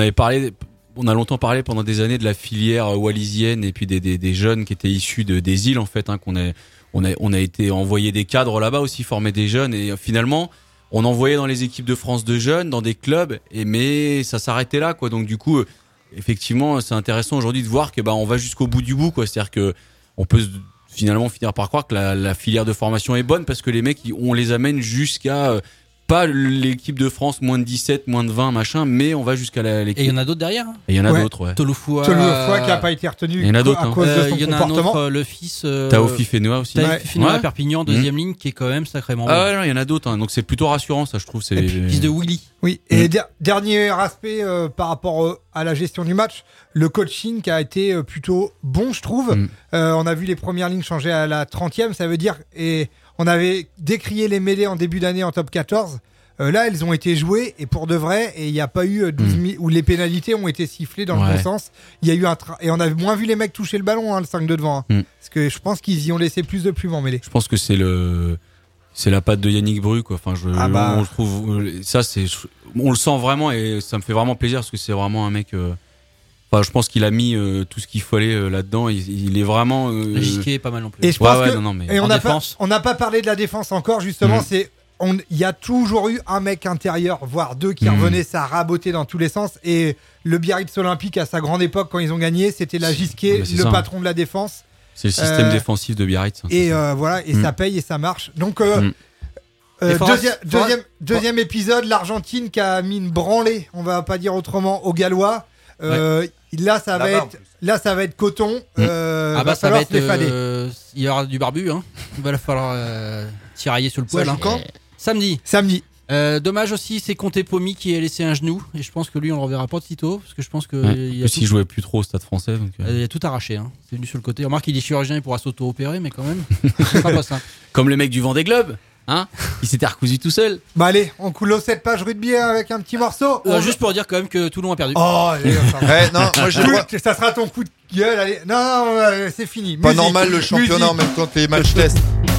a longtemps parlé pendant des années de la filière wallisienne et puis des jeunes qui étaient issus des îles, en fait. On a été envoyer des cadres là-bas aussi, former des jeunes, et finalement, on envoyait dans les équipes de France de jeunes, dans des clubs, mais ça s'arrêtait là, quoi. Donc du coup. Effectivement, c'est intéressant aujourd'hui de voir que on va jusqu'au bout du bout, quoi. C'est-à-dire que on peut finalement finir par croire que la filière de formation est bonne parce que les mecs on les amène jusqu'à pas l'équipe de France moins de 17, moins de 20 machin, mais on va jusqu'à l'équipe. Et il y en a d'autres derrière. Et il y en a d'autres, ouais. Tolofua qui a pas été retenu. Il y en a d'autres, à cause de son comportement. Il y en a un autre, le fils Taofi Fenoua aussi. Taofi Fenoua à Perpignan, deuxième ligne, qui est quand même sacrément bon. Ah non, il y en a d'autres, donc c'est plutôt rassurant, ça, je trouve. C'est fils de Willy. Oui, et dernier aspect par rapport à la gestion du match, le coaching qui a été plutôt bon, je trouve. On a vu les premières lignes changer à la 30e, ça veut dire, et on avait décrié les mêlées en début d'année en top 14. Là, elles ont été jouées et pour de vrai, et il n'y a pas eu 12 000, où les pénalités ont été sifflées dans le bon sens. Il y a eu et on a moins vu les mecs toucher le ballon, le 5 de devant. Parce que je pense qu'ils y ont laissé plus de plumes en mêlée. Je pense que c'est c'est la patte de Yannick Bru, quoi. Enfin, on trouve ça, on le sent vraiment et ça me fait vraiment plaisir parce que c'est vraiment un mec. Enfin, je pense qu'il a mis tout ce qu'il fallait là-dedans. Il est vraiment. Gisquet est pas mal non plus. Et je pense mais on n'a pas parlé de la défense encore. Justement, il y a toujours eu un mec intérieur, voire deux, qui revenait, ça rabotait dans tous les sens. Et le Biarritz Olympique à sa grande époque, quand ils ont gagné, c'était la Gisquet, le patron de la défense. C'est le système défensif de Biarritz. Et voilà, et ça paye et ça marche. Donc. Deuxième épisode, l'Argentine qui a mis une branlée, on va pas dire autrement, aux Gallois. Là, ça va être coton. Ça va être. Il y aura du barbu. Hein. Il va falloir tirailler sur le poil. Quand Samedi. Dommage aussi, c'est Conte Pomi qui a laissé un genou. Et je pense que lui, on le reverra pas de sitôt. Parce que je pense que. S'il jouait plus trop au Stade Français. Donc, il a tout arraché. Hein. C'est venu sur le côté. Remarque, il est chirurgien, il pourra s'auto-opérer, mais quand même. C'est pas simple. Comme le mec du Vendée Globe. Hein, il s'était recousu tout seul. Bah allez, on coule 7 pages rugby avec un petit morceau. Juste pour dire quand même que Toulon a perdu. Oh, allez, non, moi ça sera ton coup de gueule. Allez, non, c'est fini. Pas normal le championnat en même temps que les matchs test.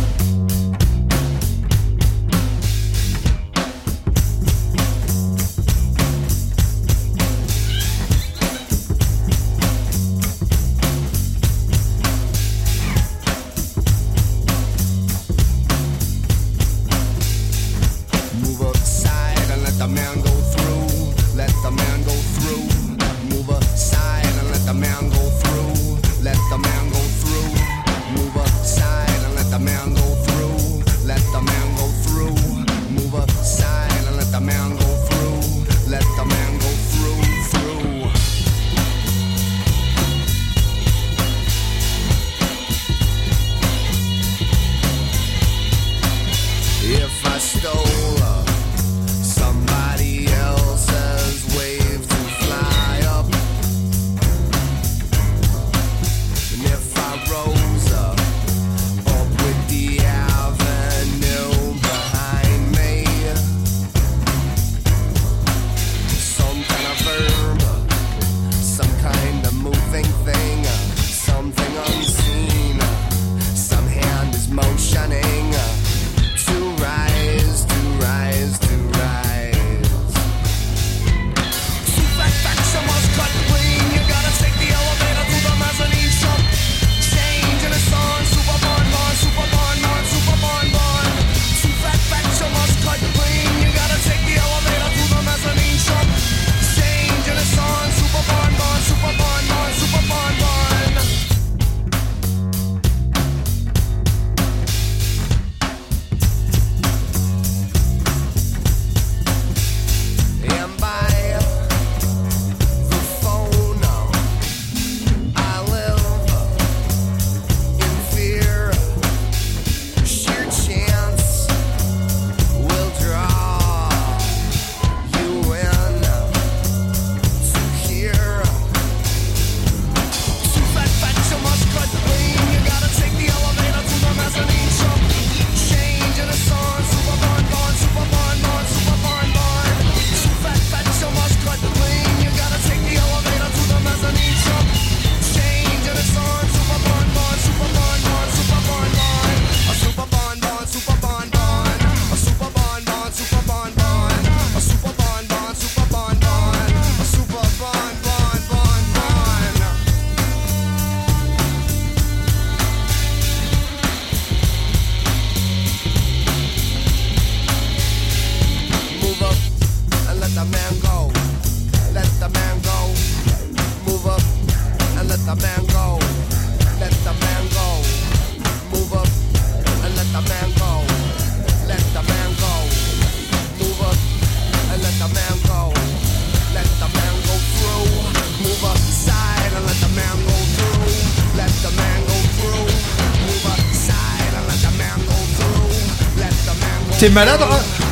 T'es malade,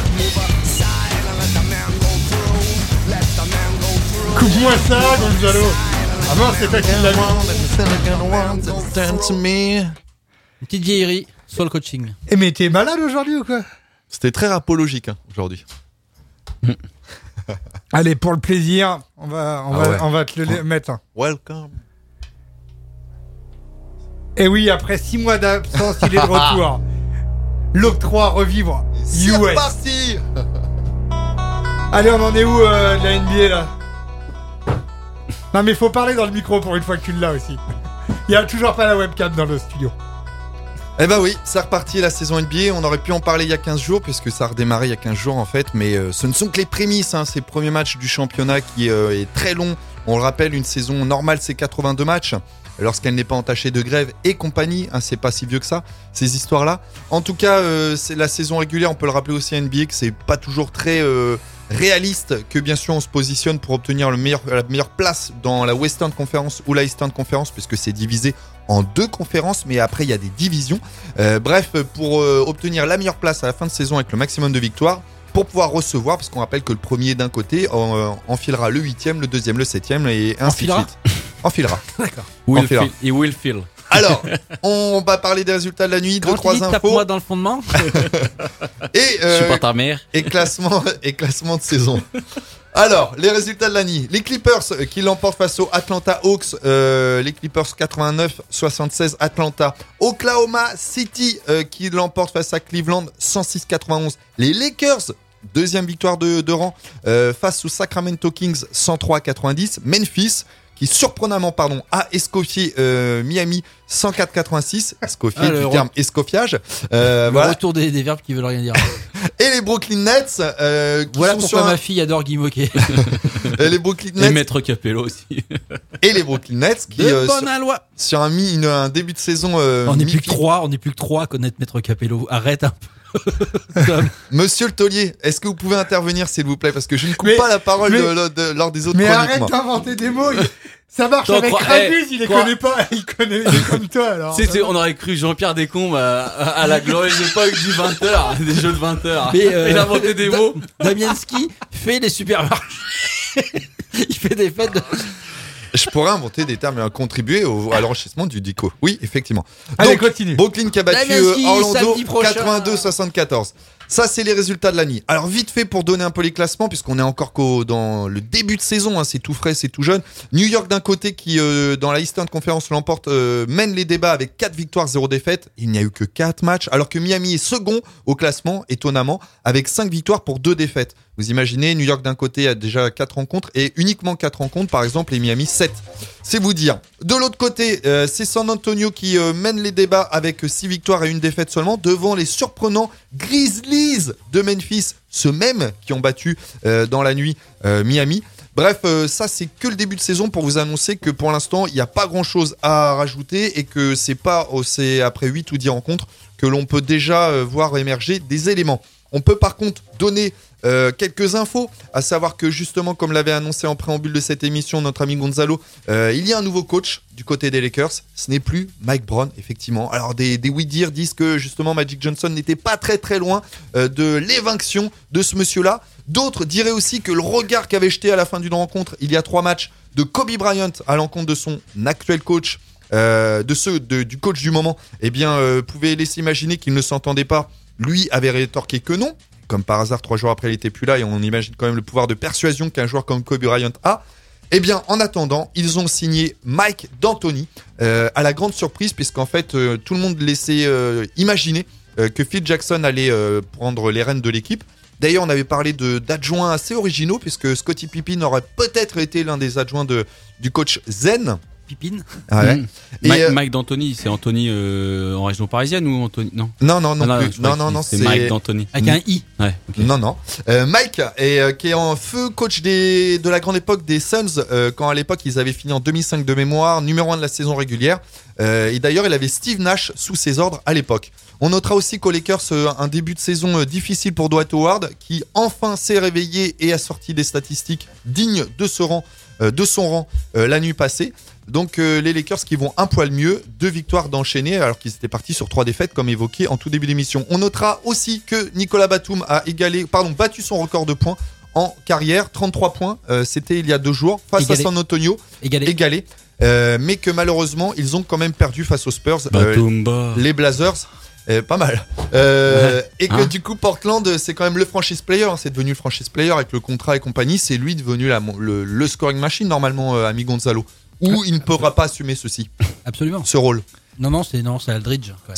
coupe-moi ça, Gonzalo. Ah non, c'est toi qui l'as mis. Une petite vieillerie sur le coaching. Eh mais t'es malade aujourd'hui ou quoi? C'était très rapologique aujourd'hui. Allez, pour le plaisir, on va te le mettre. Welcome. Et oui, après 6 mois d'absence, il est de retour. l'octroi revivre C'est US. reparti. Allez, on en est où de la NBA là? Non mais faut parler dans le micro pour une fois que tu l'as aussi. Il y a toujours pas la webcam dans le studio. Eh ben oui, c'est reparti la saison NBA. On aurait pu en parler il y a 15 jours, puisque ça a redémarré il y a 15 jours en fait. Mais ce ne sont que les prémices, hein, ces premiers matchs du championnat qui est très long. On le rappelle, une saison normale, c'est 82 matchs. Lorsqu'elle n'est pas entachée de grève et compagnie, hein, c'est pas si vieux que ça, ces histoires-là. En tout cas, c'est la saison régulière, on peut le rappeler aussi à NBA, que c'est pas toujours très réaliste, que bien sûr on se positionne pour obtenir la meilleure place dans la Western Conference ou la Eastern Conference, puisque c'est divisé en 2 conférences, mais après il y a des divisions. Bref, pour obtenir la meilleure place à la fin de saison avec le maximum de victoires, pour pouvoir recevoir, parce qu'on rappelle que le premier d'un côté enfilera le 8e, le deuxième le 7e et ainsi de suite. Enfilera. D'accord. Il will feel. Alors, on va parler des résultats de la nuit, 2-3 infos. Tape-moi dans le fondement. Et je suis pas ta mère. Et classement de saison. Alors, les résultats de la nuit. Les Clippers qui l'emportent face aux Atlanta Hawks. Les Clippers 89-76 Atlanta. Oklahoma City qui l'emporte face à Cleveland 106-91. Les Lakers, deuxième victoire de rang, face aux Sacramento Kings 103-90. Memphis qui surprenamment a escoffié Miami 104-86. Escoffié, du terme escoffiage. Le retour des verbes qui veulent rien dire. Et les Brooklyn Nets qui voilà sont pourquoi ma fille adore Guy Moquet. Les Brooklyn Nets et Maître Capello aussi. Et les Brooklyn Nets qui sur un début de saison on n'est plus que 3 à connaître Maître Capello. Arrête un peu. Monsieur le taulier, est-ce que vous pouvez intervenir s'il vous plaît, parce que je ne coupe pas la parole lors des autres mais chroniques. Mais arrête d'inventer des mots. Ça marche avec Rabus, il les connaît pas, il connaît comme toi alors. On aurait cru Jean-Pierre Descombes à la glorieuse époque du 20h, des jeux de 20h. Mais il a inventé des mots. Damienski fait des supermarchés. Il fait des fêtes de... Je pourrais inventer des termes et contribuer à l'enrichissement du dico. Oui, effectivement. Allez, donc, continue. Brooklyn qui a battu Orlando 82-74. Ça, c'est les résultats de la nuit. Alors, vite fait pour donner un peu les classements, puisqu'on est encore dans le début de saison, hein, c'est tout frais, c'est tout jeune. New York d'un côté qui, dans la Eastern Conference, l'emporte, mène les débats avec 4 victoires, 0 défaites. Il n'y a eu que 4 matchs, alors que Miami est second au classement, étonnamment, avec 5 victoires pour 2 défaites. Vous imaginez, New York d'un côté a déjà 4 rencontres et uniquement 4 rencontres, par exemple, et Miami 7. C'est vous dire. De l'autre côté, c'est San Antonio qui mène les débats avec 6 victoires et 1 défaite seulement, devant les surprenants Grizzlies de Memphis, ceux mêmes qui ont battu dans la nuit Miami. Bref, ça c'est que le début de saison pour vous annoncer que pour l'instant, il n'y a pas grand-chose à rajouter et que c'est après 8 ou 10 rencontres que l'on peut déjà voir émerger des éléments. On peut par contre donner quelques infos, à savoir que justement, comme l'avait annoncé en préambule de cette émission notre ami Gonzalo, il y a un nouveau coach du côté des Lakers. Ce n'est plus Mike Brown, effectivement. Alors des oui-dire disent que justement Magic Johnson n'était pas très très loin de l'évinction de ce monsieur-là. D'autres diraient aussi que le regard qu'avait jeté à la fin d'une rencontre, il y a 3 matchs, de Kobe Bryant à l'encontre de son actuel coach, du coach du moment, pouvait laisser imaginer qu'il ne s'entendait pas. Lui avait rétorqué que non. Comme par hasard, 3 jours après, il était plus là et on imagine quand même le pouvoir de persuasion qu'un joueur comme Kobe Bryant a. Eh bien, en attendant, ils ont signé Mike D'Antoni à la grande surprise, puisqu'en fait, tout le monde laissait imaginer que Phil Jackson allait prendre les rênes de l'équipe. D'ailleurs, on avait parlé d'adjoints assez originaux, puisque Scottie Pippen aurait peut-être été l'un des adjoints du coach Zen. Pippin. Ouais. Mike D'Antoni, c'est Anthony en région parisienne ou Anthony Non, c'est Mike D'Antoni. Avec un I. Ouais, okay. Non. Mike qui est en feu coach de la grande époque des Suns, quand à l'époque ils avaient fini en 2005 de mémoire, numéro 1 de la saison régulière. Et d'ailleurs, il avait Steve Nash sous ses ordres à l'époque. On notera aussi qu'aux Lakers, un début de saison difficile pour Dwight Howard, qui enfin s'est réveillé et a sorti des statistiques dignes de son rang la nuit passée. Donc les Lakers qui vont un poil mieux, 2 victoires d'enchaîner alors qu'ils étaient partis sur 3 défaites comme évoqué en tout début d'émission. On notera aussi que Nicolas Batum a battu son record de points en carrière, 33 points, c'était il y a 2 jours face à San Antonio, égalé. Mais que malheureusement ils ont quand même perdu face aux Spurs, les Blazers. Pas mal. Et que du coup Portland c'est quand même le franchise player, c'est devenu le franchise player avec le contrat et compagnie, c'est lui devenu le scoring machine normalement, ami Gonzalo. Ou il ne pourra pas assumer ceci. Absolument. Ce rôle. Non, c'est Aldridge. C'est Aldridge ?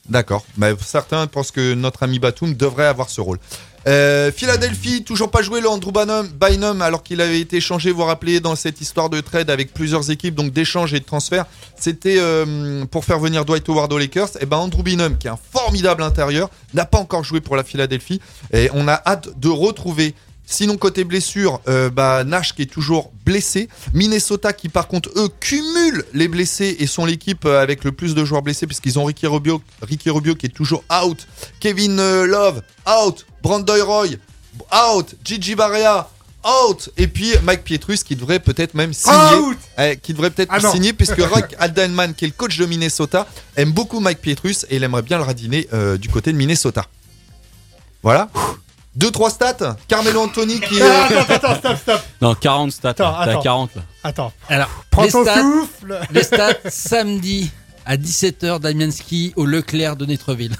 D'accord. Certains pensent que notre ami Batum devrait avoir ce rôle. Philadelphie, toujours pas joué le Andrew Bynum alors qu'il avait été échangé, vous vous rappelez, dans cette histoire de trade avec plusieurs équipes, donc d'échanges et de transferts. C'était pour faire venir Dwight Howard aux Lakers. Et Andrew Bynum, qui est un formidable intérieur, n'a pas encore joué pour la Philadelphie. Et on a hâte de retrouver. Sinon, côté blessure, Nash qui est toujours blessé. Minnesota qui, par contre, eux, cumulent les blessés et sont l'équipe avec le plus de joueurs blessés puisqu'ils ont Ricky Rubio qui est toujours out. Kevin Love, out. Brandon Roy, out. Gigi Barea, out. Et puis Mike Pietrus qui devrait peut-être même signer. Signer puisque Rick Adelman, qui est le coach de Minnesota, aime beaucoup Mike Pietrus et il aimerait bien le radiner du côté de Minnesota. Voilà. 2-3 stats. Carmelo Anthony qui Attends, stop. Non, 40 stats. T'as 40 là. Attends. Alors, prends ton souffle. Les stats samedi à 17h, Damianski au Leclerc de Netreville.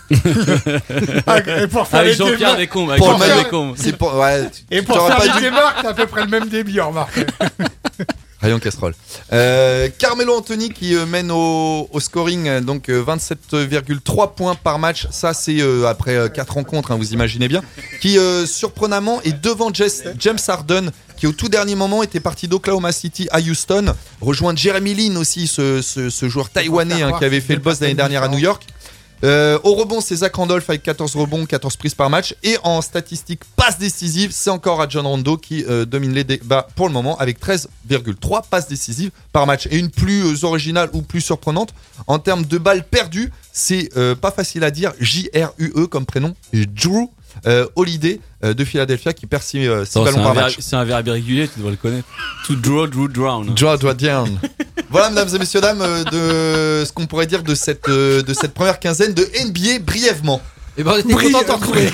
Et pour faire avec Jean-Pierre Descombes. Et pour faire les démarques, c'est à peu près le même débit, remarque. Rayon Castrol. Carmelo Anthony qui mène au scoring, donc 27,3 points par match. Ça, c'est après 4 rencontres, vous imaginez bien. Qui, surprenamment, est devant James Harden, qui au tout dernier moment était parti d'Oklahoma City à Houston. Rejoint Jeremy Lin aussi, ce joueur taïwanais qui avait fait le buzz l'année dernière à New York. Au rebond, c'est Zach Randolph avec 14 rebonds, 14 prises par match. Et en statistique passes décisives, c'est encore Rajon Rondo qui domine les débats pour le moment avec 13,3 passes décisives par match. Et une plus originale ou plus surprenante, en termes de balles perdues, c'est pas facile à dire, J-R-U-E comme prénom, Drew Holiday de Philadelphia qui perd 6 ballons par match. C'est un verbe irrégulier, tu dois le connaître. To draw, drown. Draw, down. Voilà, mesdames et messieurs, dames, de ce qu'on pourrait dire de cette première quinzaine de NBA brièvement. Et on était contents de t'en retrouver.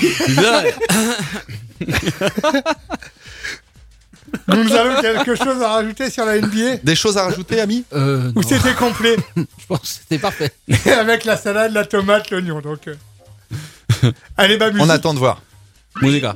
Nous avons quelque chose à rajouter sur la NBA. Des choses à rajouter, ami Ou c'était complet? Je pense que c'était parfait. Avec la salade, la tomate, l'oignon, donc... Allez, musique. On attend de voir. Musica.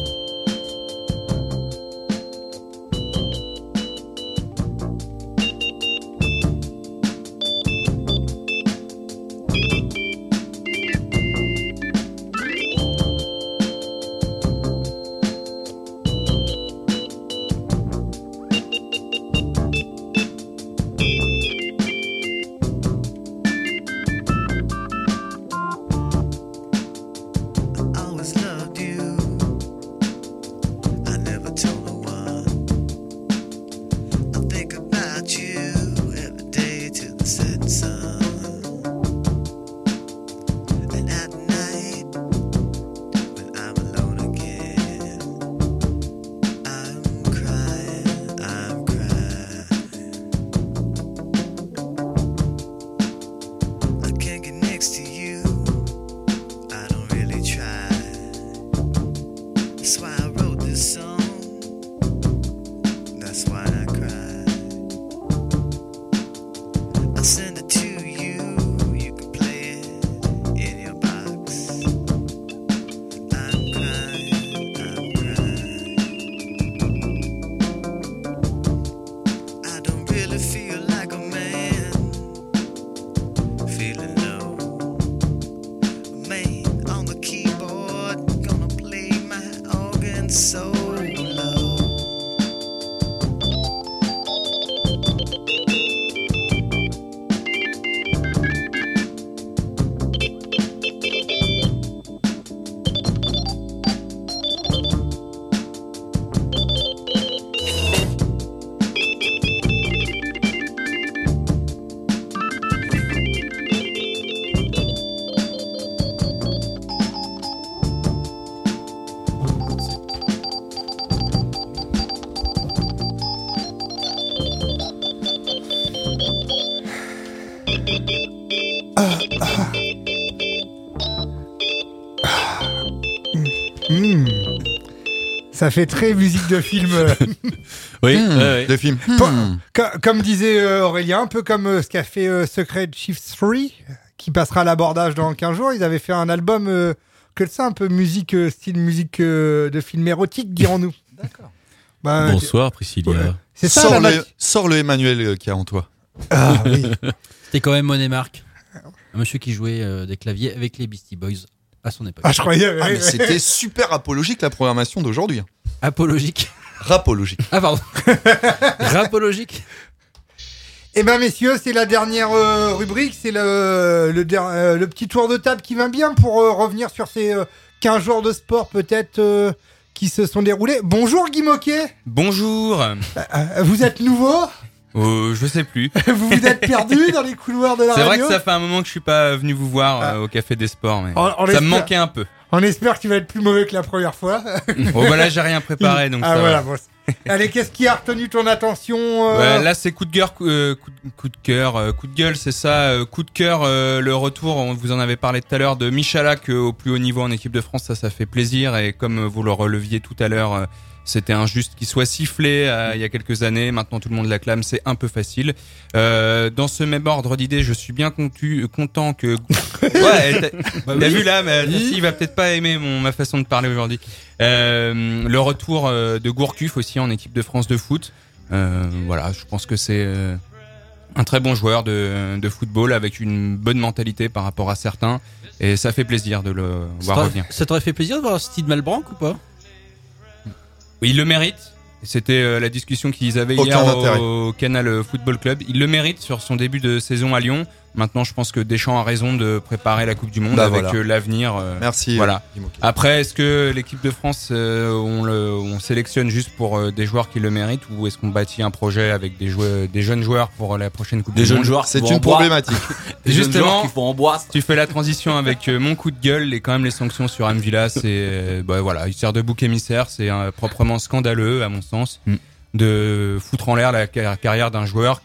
Ça fait très musique de film. Oui, de film. Comme disait Aurélien, un peu comme ce qu'a fait Secret Chief 3, qui passera à l'abordage dans 15 jours. Ils avaient fait un album que ça, un peu musique, style musique de film érotique, dirons-nous. D'accord. Bonsoir Priscilla. Ouais. C'est ça. Sors le Emmanuel qu'il y a en toi. Ah oui. C'était quand même Monet Marc. Un monsieur qui jouait des claviers avec les Beastie Boys à son époque. Ah, je croyais. Mais c'était super apologique la programmation d'aujourd'hui. Apologique. Rapologique. Ah pardon. Rapologique. Eh ben messieurs, c'est la dernière rubrique, c'est le petit tour de table qui va bien pour revenir sur ces 15 jours de sport peut-être qui se sont déroulés. Bonjour Guy Moquet. Bonjour. Vous êtes nouveau? Je sais plus. Vous êtes perdu dans les couloirs de la radio? C'est vrai que ça fait un moment que je suis pas venu vous voir au Café des Sports, mais ça me manquait un peu. On espère que tu vas être plus mauvais que la première fois. Bon bah là j'ai rien préparé donc ça voilà, va. bon. Allez, qu'est-ce qui a retenu ton attention Là c'est coup de gueule, coup de gueule, c'est ça. Coup de cœur, le retour, on vous en avait parlé tout à l'heure, de Michalak au plus haut niveau en équipe de France, ça fait plaisir. Et comme vous le releviez tout à l'heure, c'était injuste qu'il soit sifflé il y a quelques années. Maintenant tout le monde l'acclame, c'est un peu facile. Dans ce même ordre d'idées, je suis bien content que ouais, t'as vu là, mais il va peut-être pas aimer ma façon de parler aujourd'hui. Le retour de Gourcuff aussi en équipe de France de foot. Voilà, je pense que c'est un très bon joueur de football avec une bonne mentalité par rapport à certains, et ça fait plaisir de le voir revenir. Ça t'aurait fait plaisir de voir Steve Malbranc ou pas? Oui, il le mérite. C'était la discussion qu'ils avaient hier au Canal Football Club. Il le mérite sur son début de saison à Lyon. Maintenant, je pense que Deschamps a raison de préparer la Coupe du Monde avec l'avenir. Merci. Voilà. Après, est-ce que l'équipe de France, on sélectionne juste pour des joueurs qui le méritent, ou est-ce qu'on bâtit un projet avec des jeunes joueurs pour la prochaine Coupe du Monde? Des jeunes joueurs, c'est une problématique. Justement, en tu fais la transition avec mon coup de gueule et quand même les sanctions sur Amvila. C'est voilà, il sert de bouc émissaire. C'est proprement scandaleux à mon sens de foutre en l'air la carrière d'un joueur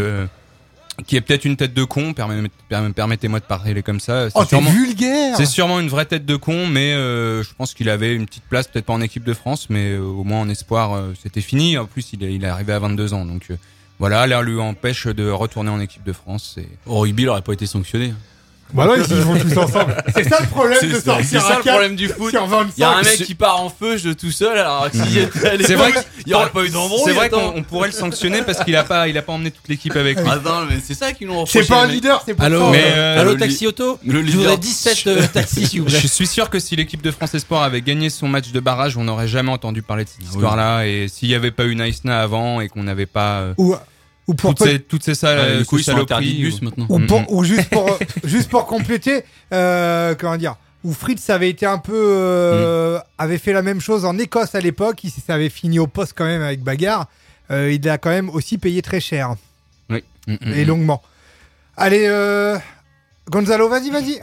qui est peut-être une tête de con, permettez-moi de parler comme ça. C'est vulgaire. C'est sûrement une vraie tête de con, mais je pense qu'il avait une petite place, peut-être pas en équipe de France, mais au moins en espoir, c'était fini. En plus, il est arrivé à 22 ans, donc voilà, l'air lui empêche de retourner en équipe de France. Au rugby, il aurait pas été sanctionné. Bah là, ils vont tous ensemble. C'est ça le problème de sortir. C'est ça le problème du foot. Il y a un mec qui part en feu de tout seul, alors c'est vrai qu'il y aurait pas eu d'embrouille. C'est vrai qu'on pourrait le sanctionner parce qu'il a pas emmené toute l'équipe avec lui. Attends, mais c'est ça qu'ils nous reproché. C'est pas un leader, c'est pas ça. Allô, Taxi Auto. Je voudrais 17 taxis, s'il vous plaît. Je suis sûr que si l'équipe de France Espoir avait gagné son match de barrage, on n'aurait jamais entendu parler de cette histoire-là. Et s'il y avait pas eu Naïsna avant et qu'on n'avait pas ou pour toutes ces saloperies de bus maintenant. Ou juste pour compléter, comment dire, où Fritz avait été un peu avait fait la même chose en Écosse à l'époque, ça avait fini au poste quand même avec bagarre. Il a quand même aussi payé très cher. Oui. Et longuement. Allez, Gonzalo, vas-y.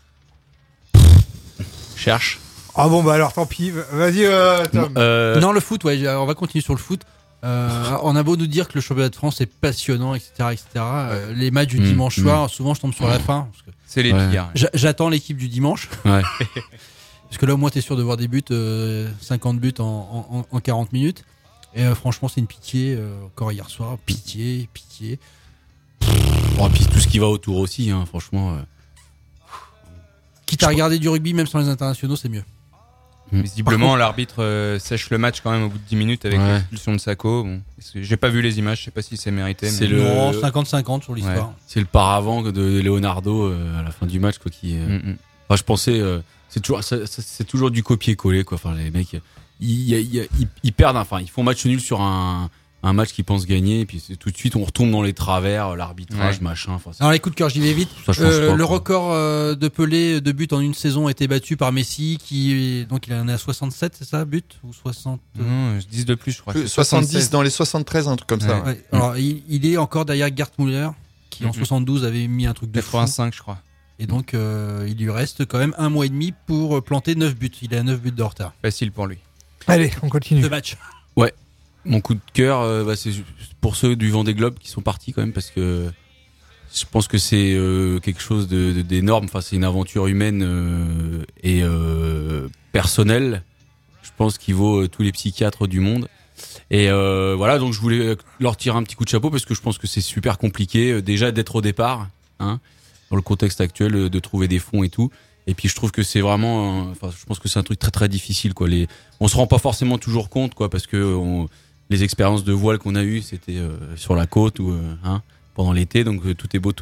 Cherche. Ah bon, bah alors tant pis. Vas-y, Tom. Non, le foot, ouais, on va continuer sur le foot. On a beau nous dire que le championnat de France est passionnant, etc. Les matchs du dimanche soir, souvent je tombe sur la fin. Parce que c'est les pires. J'attends l'équipe du dimanche. Ouais. Parce que là, au moins, t'es sûr de voir des buts, 50 buts en 40 minutes. Et franchement, c'est une pitié. Encore hier soir, pitié. Bon, et puis tout ce qui va autour aussi, hein, franchement. Quitte à regarder du rugby, même sans les internationaux, c'est mieux. Visiblement, l'arbitre sèche le match quand même au bout de 10 minutes avec l'expulsion de Sacco. Bon, j'ai pas vu les images, je sais pas si c'est mérité. C'est le 50-50 sur l'histoire. Ouais. C'est le paravent de Leonardo à la fin du match, quoi, qui. Enfin, je pensais, c'est toujours du copier-coller, quoi. Enfin, les mecs, ils perdent. Enfin, ils font match nul sur un match qu'ils pensent gagner, et puis tout de suite on retombe dans les travers, l'arbitrage, machin. Enfin, alors les coups de cœur, j'y vais vite. Le pas, record de Pelé de buts en une saison a été battu par Messi, donc il en est à 67, c'est ça, buts ou 60 Non, 10 de plus, je crois. 70 dans les 73, un truc comme ça. Ouais. Alors il est encore derrière Gerd Müller, qui en 72 avait mis un truc de 85, je crois. Et donc il lui reste quand même 1 mois et demi pour planter 9 buts. Il est à 9 buts de retard. Facile pour lui. Allez, on continue. 2 matchs. Ouais. Mon coup de cœur, c'est pour ceux du Vendée Globe qui sont partis quand même, parce que je pense que c'est quelque chose d'énorme. Enfin, c'est une aventure humaine et personnelle. Je pense qu'il vaut tous les psychiatres du monde. Et voilà, donc je voulais leur tirer un petit coup de chapeau, parce que je pense que c'est super compliqué déjà d'être au départ, hein, dans le contexte actuel, de trouver des fonds et tout. Et puis je trouve que c'est vraiment, je pense que c'est un truc très très difficile, quoi. On se rend pas forcément toujours compte, quoi, parce que les expériences de voile qu'on a eues, c'était sur la côte ou pendant l'été, donc tout est beau, tout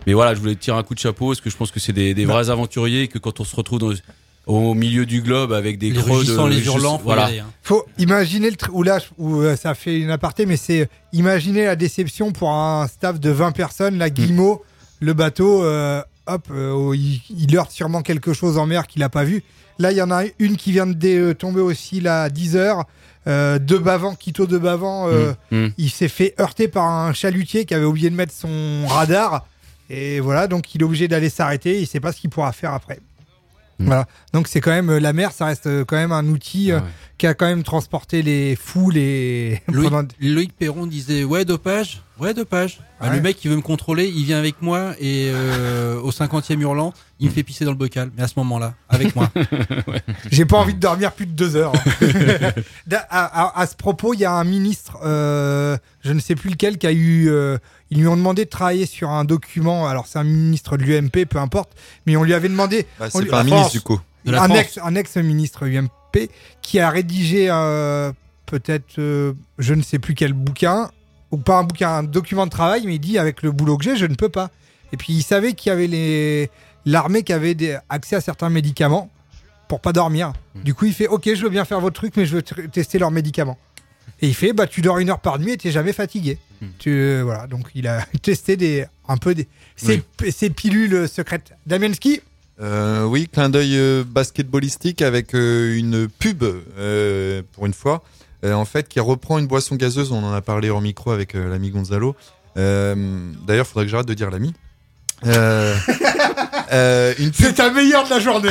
Mais voilà, je voulais tirer un coup de chapeau parce que je pense que c'est des vrais aventuriers, que quand on se retrouve au milieu du globe avec des creux les hurlants, voilà. Faut imaginer ça fait une aparté, mais c'est imaginer la déception pour un staff de 20 personnes, la Guillemot, le bateau, il heurte sûrement quelque chose en mer qu'il a pas vu. Là, il y en a une qui vient de tomber aussi là à 10h. Quito de Bavant, il s'est fait heurter par un chalutier qui avait oublié de mettre son radar. Et voilà, donc il est obligé d'aller s'arrêter. Il sait pas ce qu'il pourra faire après. Voilà. Donc c'est quand même la mer, ça reste quand même un outil qui a quand même transporté les foules et Loïc Perron disait dopage. Ouais. Le mec qui veut me contrôler, il vient avec moi et au 50e hurlant, il me fait pisser dans le bocal. Mais à ce moment-là, avec moi. J'ai pas envie de dormir plus de 2 heures. À ce propos, il y a un ministre, je ne sais plus lequel, qui a eu. Ils lui ont demandé de travailler sur un document. Alors c'est un ministre de l'UMP, peu importe, mais on lui avait demandé. C'est pas un ministre du coup. Un ex-ministre UMP qui a rédigé peut-être, je ne sais plus quel bouquin, ou pas un bouquin, un document de travail, mais il dit avec le boulot que j'ai, je ne peux pas. Et puis il savait qu'il y avait l'armée qui avait accès à certains médicaments pour pas dormir. Du coup il fait ok, je veux bien faire votre truc, mais je veux tester leurs médicaments. Et il fait tu dors 1 heure par nuit et t'es jamais fatigué. Voilà, donc il a testé ces pilules secrètes. Damienski. Oui, clin d'œil basketballistique avec une pub pour une fois. En fait, qui reprend une boisson gazeuse. On en a parlé hors micro avec l'ami Gonzalo. D'ailleurs, faudrait que j'arrête de dire l'ami. C'est ta meilleure de la journée.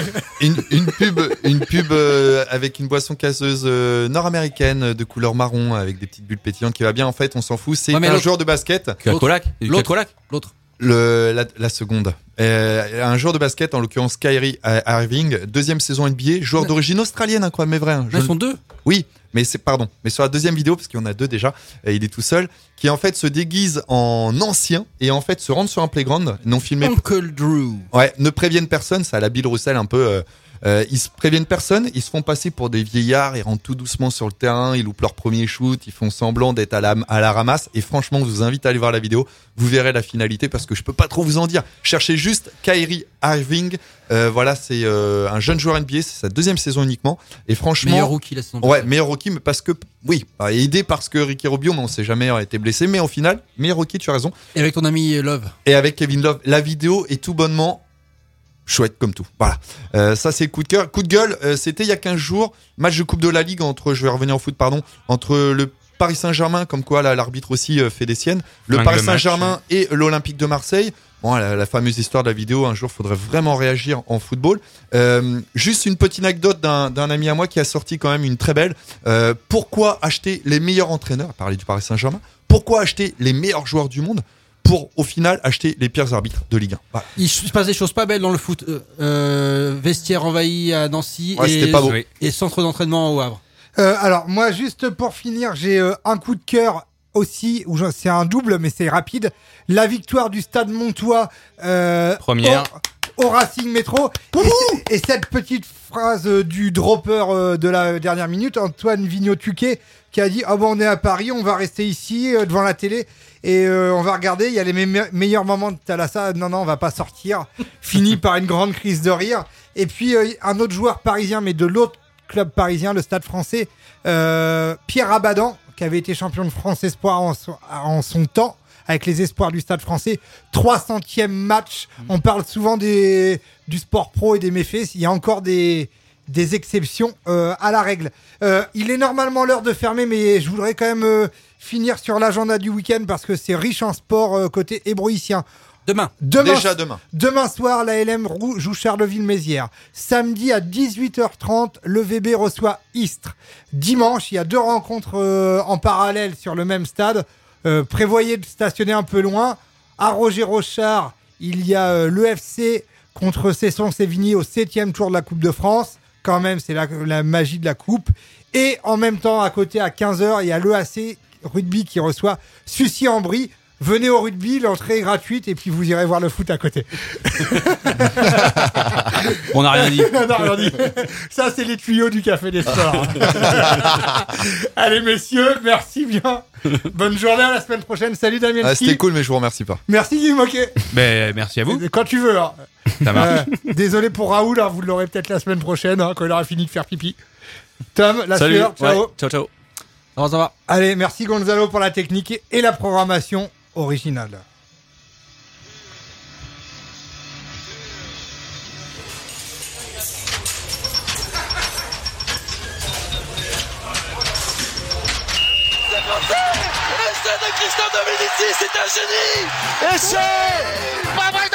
Une pub avec une boisson gazeuse nord-américaine de couleur marron avec des petites bulles pétillantes qui va bien. En fait, on s'en fout. C'est un joueur de basket. L'autre. La seconde. Un joueur de basket, en l'occurrence Kyrie Irving, 2e saison NBA, joueur d'origine australienne, incroyable mais vrai. Ils sont 2. Oui, mais sur la deuxième vidéo, parce qu'il y en a 2 déjà, il est tout seul, qui en fait se déguise en ancien et en fait se rend sur un playground non filmé. Uncle Drew. Ouais, ne préviennent personne, ça a la Bill Russell un peu. Ils se préviennent personne, ils se font passer pour des vieillards, ils rentrent tout doucement sur le terrain, ils loupent leur premier shoot, ils font semblant d'être à la ramasse. Et franchement, je vous invite à aller voir la vidéo, vous verrez la finalité parce que je peux pas trop vous en dire. Cherchez juste Kyrie Irving. Voilà, c'est un jeune joueur NBA, c'est sa 2e saison uniquement. Et franchement, meilleur rookie la saison. Ouais, meilleur rookie, mais parce que aidé parce que Ricky Rubio, mais on sait jamais, a été blessé. Mais au final, meilleur rookie, tu as raison. Et avec ton ami Love. Et avec Kevin Love, la vidéo est tout bonnement chouette comme tout. Voilà. Ça, c'est le coup de cœur. Coup de gueule, c'était il y a 15 jours. Match de Coupe de la Ligue entre le Paris Saint-Germain, comme quoi l'arbitre aussi fait des siennes. Le Paris Saint-Germain et l'Olympique de Marseille. Bon, la fameuse histoire de la vidéo, un jour, faudrait vraiment réagir en football. Juste une petite anecdote d'un ami à moi qui a sorti quand même une très belle. Pourquoi acheter les meilleurs entraîneurs, à parler du Paris Saint-Germain, pourquoi acheter les meilleurs joueurs du monde pour au final acheter les pires arbitres de Ligue 1. Voilà. Il se passe des choses pas belles dans le foot. Vestiaire envahi à Nancy et centre d'entraînement au Havre. Alors moi, juste pour finir, j'ai un coup de cœur aussi, c'est un double mais c'est rapide. La victoire du Stade Montois première au Racing Métro. Et cette petite phrase du dropper de la dernière minute, Antoine Vigneault-Tuquet, qui a dit on est à Paris, on va rester ici devant la télé et on va regarder, il y a les meilleurs moments de Thalassa. Non, on va pas sortir. Fini par une grande crise de rire. Et puis un autre joueur parisien, mais de l'autre club parisien, le Stade Français, Pierre Abadan, qui avait été champion de France Espoir en son temps, avec les espoirs du Stade Français. 300e match. On parle souvent du sport pro et des méfaits. Il y a encore des exceptions à la règle. Il est normalement l'heure de fermer, mais je voudrais quand même finir sur l'agenda du week-end parce que c'est riche en sport côté hébroïcien. Demain soir, la LM joue Charleville-Mézières. Samedi à 18h30, le VB reçoit Istres. Dimanche, il y a 2 rencontres en parallèle sur le même stade. Prévoyez de stationner un peu loin. À Roger-Rochard, il y a l'EFC contre Cesson-Sévigné au 7e tour de la Coupe de France. Quand même, c'est la magie de la Coupe. Et en même temps, à côté, à 15h, il y a l'EAC Rugby qui reçoit Sucy-en-Brie. venez au rugby, l'entrée est gratuite et puis vous irez voir le foot à côté. On n'a rien dit. On n'a rien dit. Ça, c'est les tuyaux du Café des Sports. Allez, messieurs, merci bien. Bonne journée, à la semaine prochaine. Salut Damien. C'était cool, mais je vous remercie pas. Merci Guy Moquet. Merci à vous. Quand tu veux. Hein. Ça marche. Désolé pour Raoul, hein, vous l'aurez peut-être la semaine prochaine, hein, quand il aura fini de faire pipi. Tom, la Salut. sueur, ciao. Ouais, ciao, ciao. Ça va. Allez, merci Gonzalo pour la technique et la programmation originale. Essai de Christophe Dominici, c'est un génie. Essai. Pas vrai de